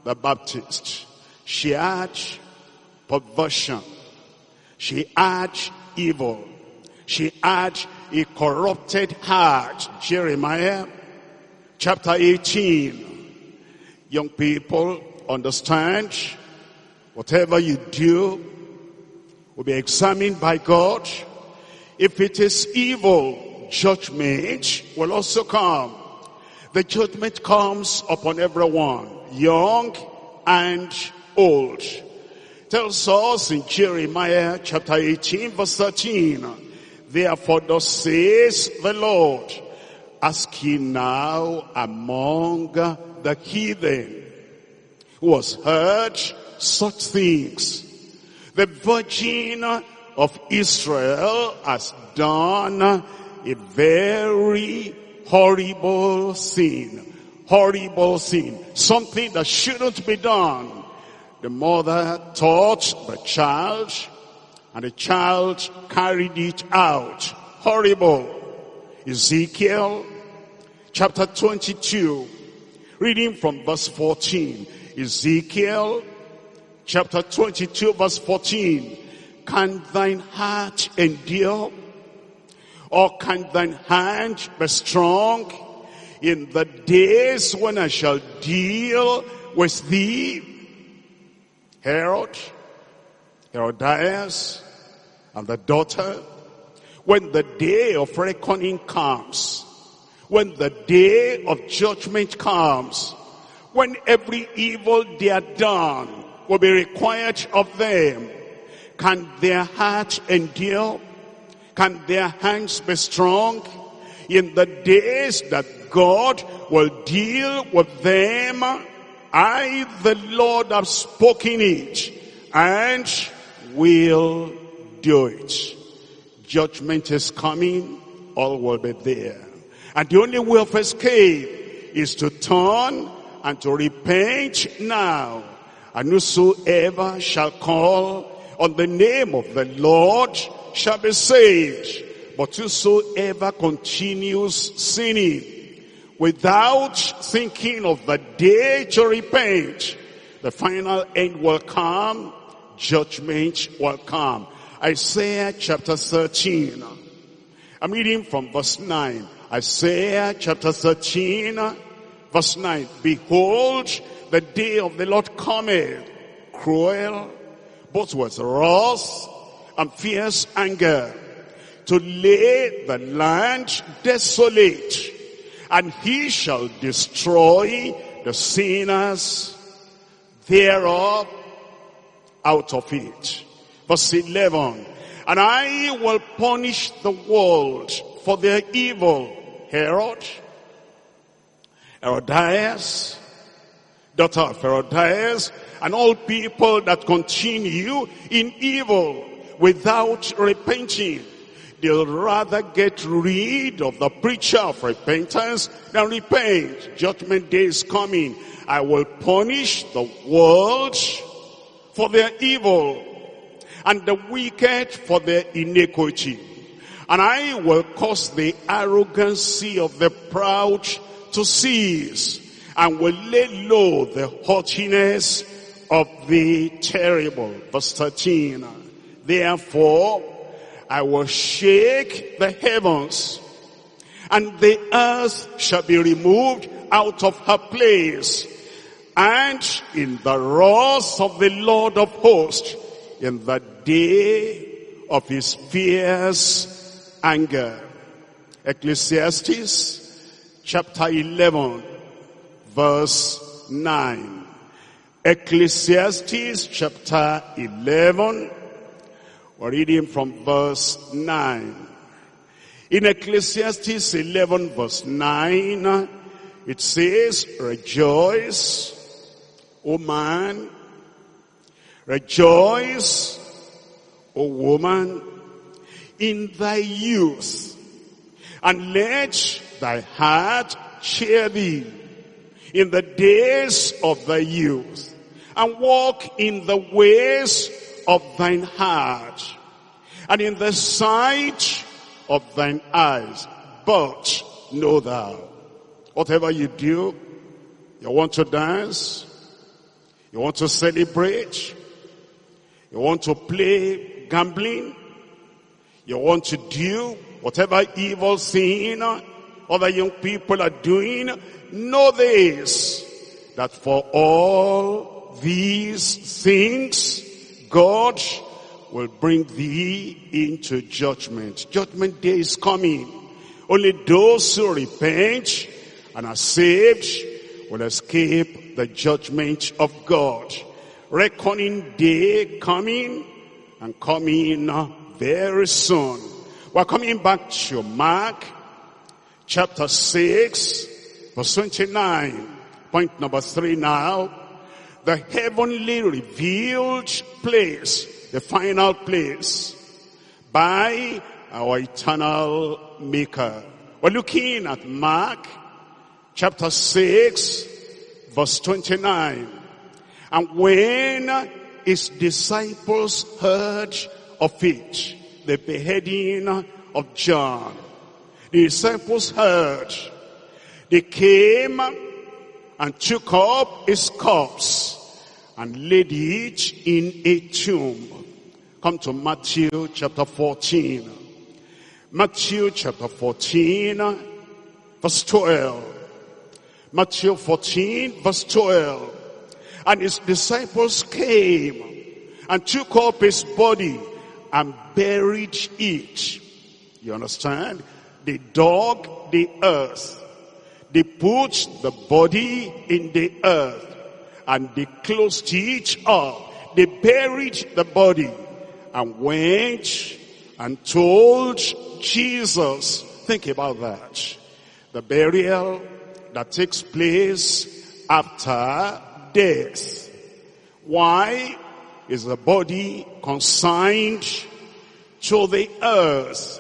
the Baptist. She had perversion. She had evil. She had a corrupted heart. Jeremiah chapter 18. Young people, understand, whatever you do will be examined by God. If it is evil, judgment will also come. The judgment comes upon everyone, young and old. Tells us in Jeremiah chapter 18 verse 13, therefore thus says the Lord, ask ye now among the heathen who has heard such things. The Virgin of Israel has done a very horrible sin. Horrible sin. Something that shouldn't be done. The mother taught the child, and the child carried it out. Horrible. Ezekiel chapter 22, reading from verse 14. Ezekiel chapter 22 verse 14. Can thine heart endure? Or can thine hand be strong in the days when I shall deal with thee? Herod, Herodias, and the daughter, when the day of reckoning comes, when the day of judgment comes, when every evil they are done will be required of them, can their heart endure? Can their hands be strong in the days that God will deal with them? I, the Lord, have spoken it and will do it. Judgment is coming, all will be there. And the only way of escape is to turn and to repent now. And whosoever shall call on the name of the Lord shall be saved. But whosoever continues sinning without thinking of the day to repent, the final end will come, judgment will come. Isaiah chapter 13. I'm reading from verse 9. Isaiah chapter 13, verse 9. Behold, the day of the Lord cometh, cruel, both with wrath and fierce anger, to lay the land desolate, and he shall destroy the sinners thereof out of it. Verse 11. And I will punish the world for their evil. Herod, Herodias, daughter of Herodias, and all people that continue in evil without repenting. They'll rather get rid of the preacher of repentance than repent. Judgment day is coming. I will punish the world for their evil, and the wicked for their iniquity. And I will cause the arrogancy of the proud to cease, and will lay low the haughtiness of the terrible. Verse 13. Therefore, I will shake the heavens, and the earth shall be removed out of her place. And in the wrath of the Lord of hosts, in the day of his fierce anger. Ecclesiastes chapter 11, verse 9. Ecclesiastes chapter 11, we're reading from verse 9. In Ecclesiastes 11 verse 9, it says, rejoice, O man, rejoice, O woman, in thy youth, and let thy heart cheer thee in the days of thy youth, and walk in the ways of thine heart, and in the sight of thine eyes. But know thou, whatever you do, you want to dance, You want to celebrate? You want to play gambling? You want to do whatever evil sin other young people are doing? Know this, that for all these things, God will bring thee into judgment. Judgment day is coming. Only those who repent and are saved will escape the judgment of God. Reckoning day coming, and coming very soon. We're coming back to Mark chapter 6 verse 29. Point number 3 now. The heavenly revealed place, the final place, by our eternal Maker. We're looking at Mark chapter 6 verse 29. And when his disciples heard of it, the beheading of John, the disciples heard, they came and took up his corpse and laid it in a tomb. Come to Matthew chapter 14. Matthew chapter 14 verse 12. Matthew 14 verse 12. And his disciples came and took up his body and buried it. You understand? They dug the earth. They put the body in the earth and they closed it up. They buried the body and went and told Jesus. Think about that. The burial that takes place after death. Why is the body consigned to the earth?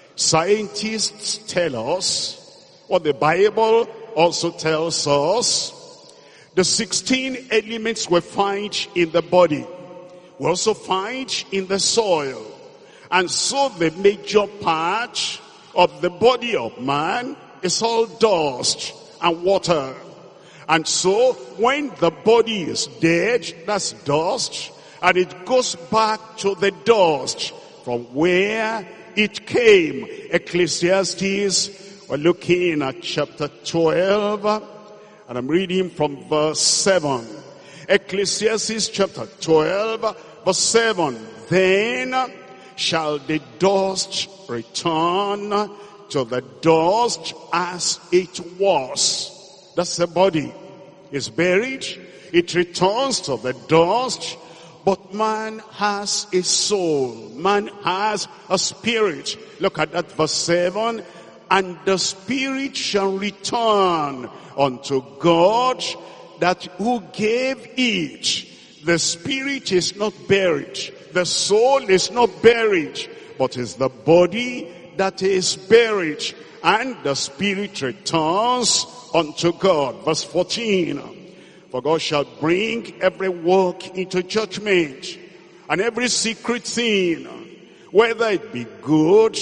Scientists tell us what the Bible also tells us. The 16 elements we find in the body, we also find in the soil. And so the major part of the body of man is all dust and water. And so when the body is dead, that's dust, and it goes back to the dust from where it came. Ecclesiastes, we're looking at chapter 12, and I'm reading from verse 7. Ecclesiastes chapter 12, verse 7. Then shall the dust return to the dust as it was. That's the body. It's buried. It returns to the dust. But man has a soul. Man has a spirit. Look at that verse 7. And the spirit shall return unto God that who gave it. The spirit is not buried. The soul is not buried. But is the body that is buried. And the spirit returns unto God. Verse 14. For God shall bring every work into judgment, and every secret thing, whether it be good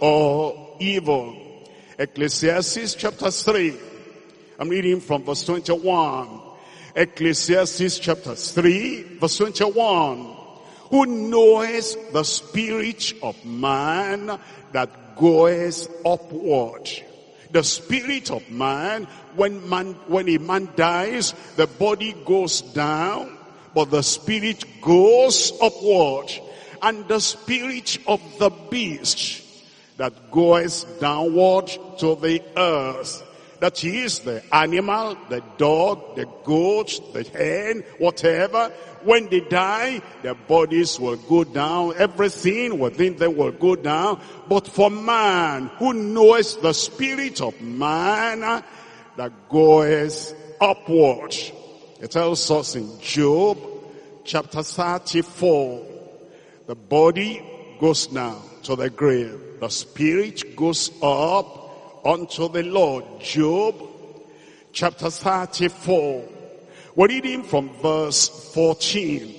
or evil. Ecclesiastes chapter 3. I'm reading from verse 21. Ecclesiastes chapter 3, verse 21. Who knoweth the spirit of man that goeth upward? The spirit of man, when a man dies, the body goes down, but the spirit goes upward. And the spirit of the beast that goeth downward to the earth, that is the animal, the dog, the goat, the hen, whatever, when they die, their bodies will go down. Everything within them will go down. But for man, who knoweth the spirit of man that goeth upward. It tells us in Job chapter 34. The body goes down to the grave. The spirit goes up unto the Lord. Job chapter 34. We're reading from verse 14.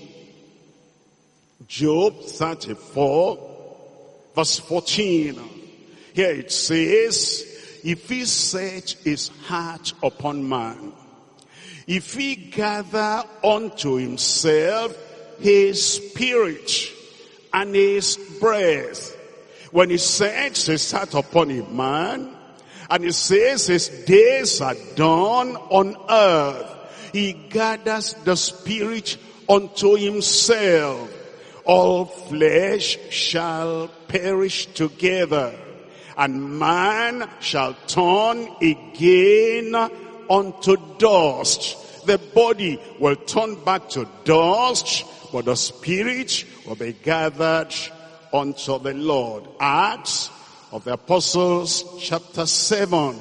Job 34, verse 14. Here it says, if he set his heart upon man, if he gather unto himself his spirit and his breath. When he sets his heart upon a man, and he says his days are done on earth, he gathers the spirit unto himself. All flesh shall perish together, and man shall turn again unto dust. The body will turn back to dust, but the spirit will be gathered unto the Lord. Acts of the Apostles chapter 7.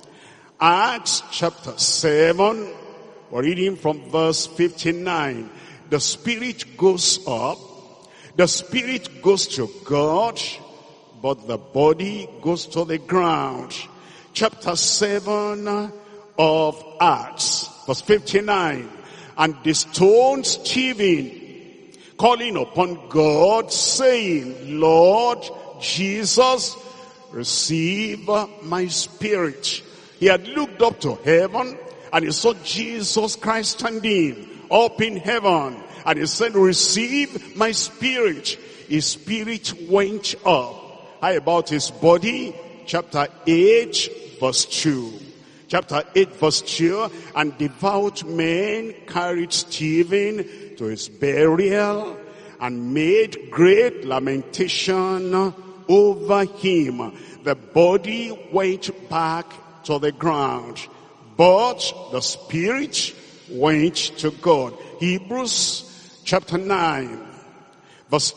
Acts chapter 7, we're reading from verse 59. The spirit goes up, the spirit goes to God, but the body goes to the ground. Chapter 7 of Acts, verse 59. And they stoned Stephen, calling upon God, saying, Lord Jesus, receive my spirit. He had looked up to heaven, and he saw Jesus Christ standing up in heaven. And he said, receive my spirit. His spirit went up. How about his body? Chapter 8, verse 2. Chapter 8, verse 2. And devout men carried Stephen to his burial and made great lamentation over him. The body went back to the ground, but the spirit went to God. Hebrews chapter 9, verse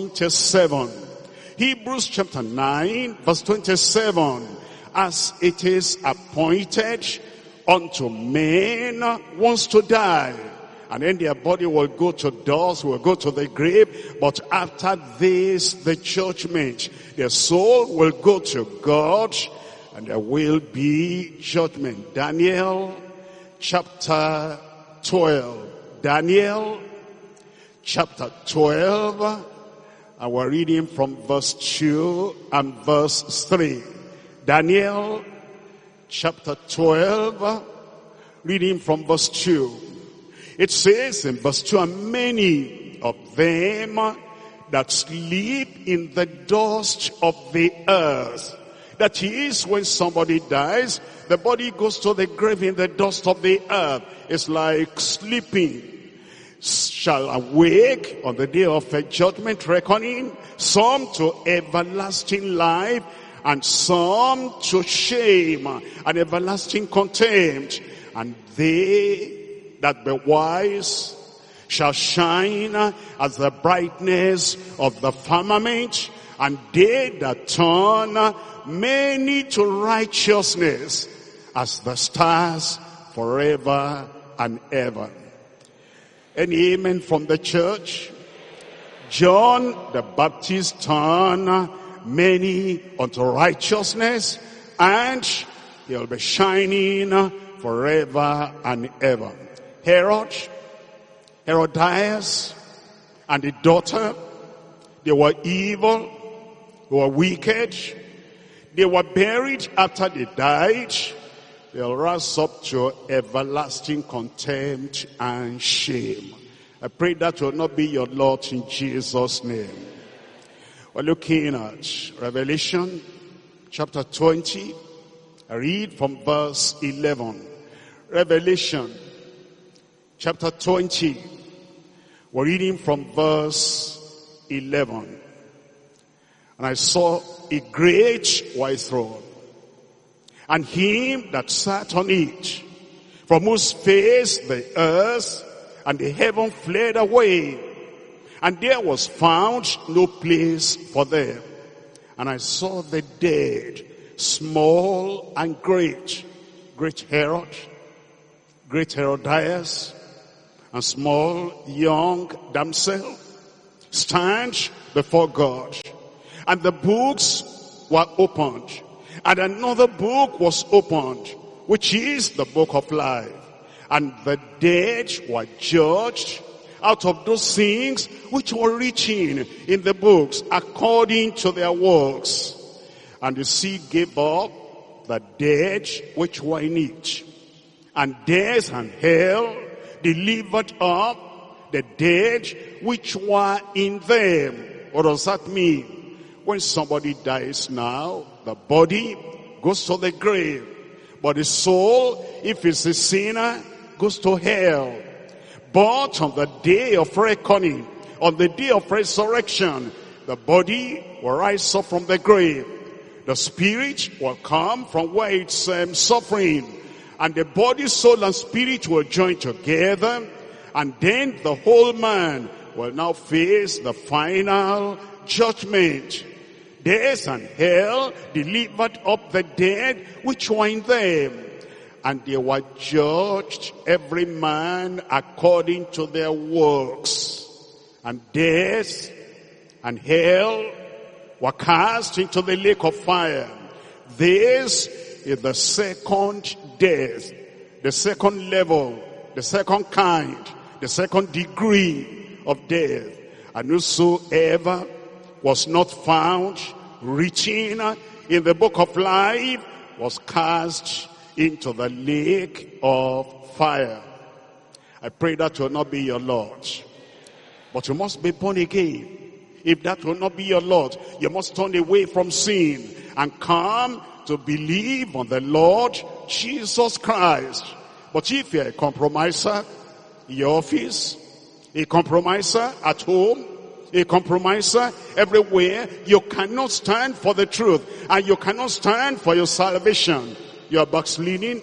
27. Hebrews chapter 9, verse 27. As it is appointed unto men once to die, and then their body will go to dust, will go to the grave. But after this, the judgment. Their soul will go to God, and there will be judgment. Daniel chapter 12. Daniel chapter 12. And we're reading from verse 2 and verse 3. Daniel chapter 12, reading from verse 2. It says in verse 2, and many of them that sleep in the dust of the earth. That is, when somebody dies, the body goes to the grave in the dust of the earth. It's like sleeping. Shall awake on the day of a judgment reckoning, some to everlasting life, and some to shame and everlasting contempt. And they that be wise shall shine as the brightness of the firmament, and they that turn many to righteousness as the stars forever and ever. Any amen from the church? John the Baptist turned many unto righteousness, and they'll be shining forever and ever. Herodias, and the daughter, they were evil, they were wicked, they were buried after they died. They'll rise up to everlasting contempt and shame. I pray that will not be your lot in Jesus' name. We're looking at Revelation chapter 20. I read from verse 11. Revelation chapter 20. We're reading from verse 11. And I saw a great white throne, and him that sat on it, from whose face the earth and the heaven fled away, and there was found no place for them. And I saw the dead, small and great, great Herod, great Herodias, and small young damsel, stand before God. And the books were opened, and another book was opened, which is the book of life. And the dead were judged out of those things which were written in the books according to their works. And the sea gave up the dead which were in it. and death and hell delivered up the dead which were in them. What does that mean? When somebody dies now, the body goes to the grave, but the soul, if it's a sinner, goes to hell. But on the day of reckoning, on the day of resurrection, the body will rise up from the grave. The spirit will come from where it's suffering. And the body, soul, and spirit will join together. And then the whole man will now face the final judgment. Death and hell delivered up the dead which were in them. And they were judged, every man according to their works. And death and hell were cast into the lake of fire. This is the second death, the second level, the second kind, the second degree of death. And whosoever was not found written in the book of life was cast into the lake of fire. I pray that will not be your lot. But you must be born again. If that will not be your lot, you must turn away from sin and come to believe on the Lord Jesus Christ. But if you're a compromiser in your office, a compromiser at home, a compromiser everywhere, you cannot stand for the truth and you cannot stand for your salvation. You're backsliding,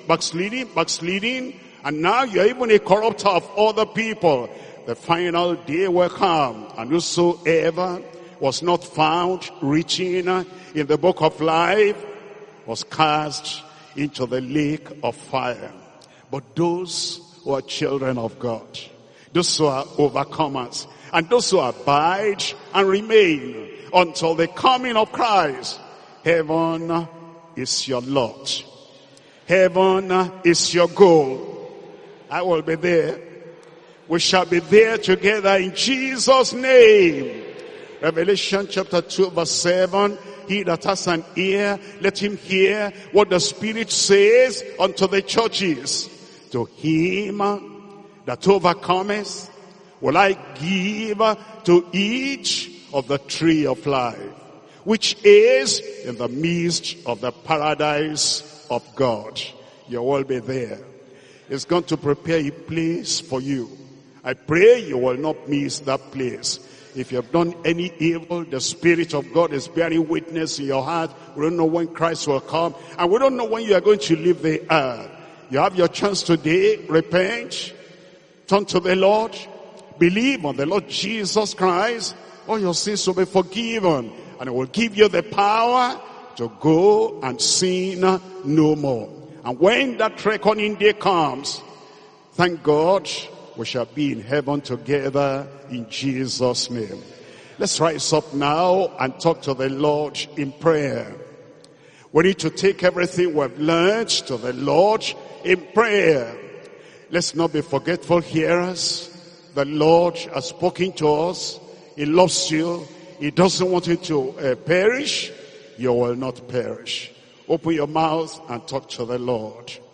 and now you're even a corrupter of other people. The final day will come, and whosoever was not found written in the book of life was cast into the lake of fire. But those who are children of God, those who are overcomers, and those who abide and remain until the coming of Christ, heaven is your lot. Heaven is your goal. I will be there. We shall be there together in Jesus' name. Revelation chapter 2 verse 7. He that has an ear, let him hear what the Spirit says unto the churches. To him that overcometh will I give to each of the tree of life, which is in the midst of the paradise of God. You will be there. It's going to prepare a place for you. I pray you will not miss that place. If you have done any evil, the Spirit of God is bearing witness in your heart. We don't know when Christ will come, and we don't know when you are going to leave the earth. You have your chance today. Repent, turn to the Lord, believe on the Lord Jesus Christ. All your sins will be forgiven, and it will give you the power to go and sin no more. And when that reckoning day comes, thank God, we shall be in heaven together in Jesus' name. Let's rise up now and talk to the Lord in prayer. We need to take everything we've learned to the Lord in prayer. Let's not be forgetful hearers. The Lord has spoken to us. He loves you. He doesn't want you to perish. You will not perish. Open your mouth and talk to the Lord.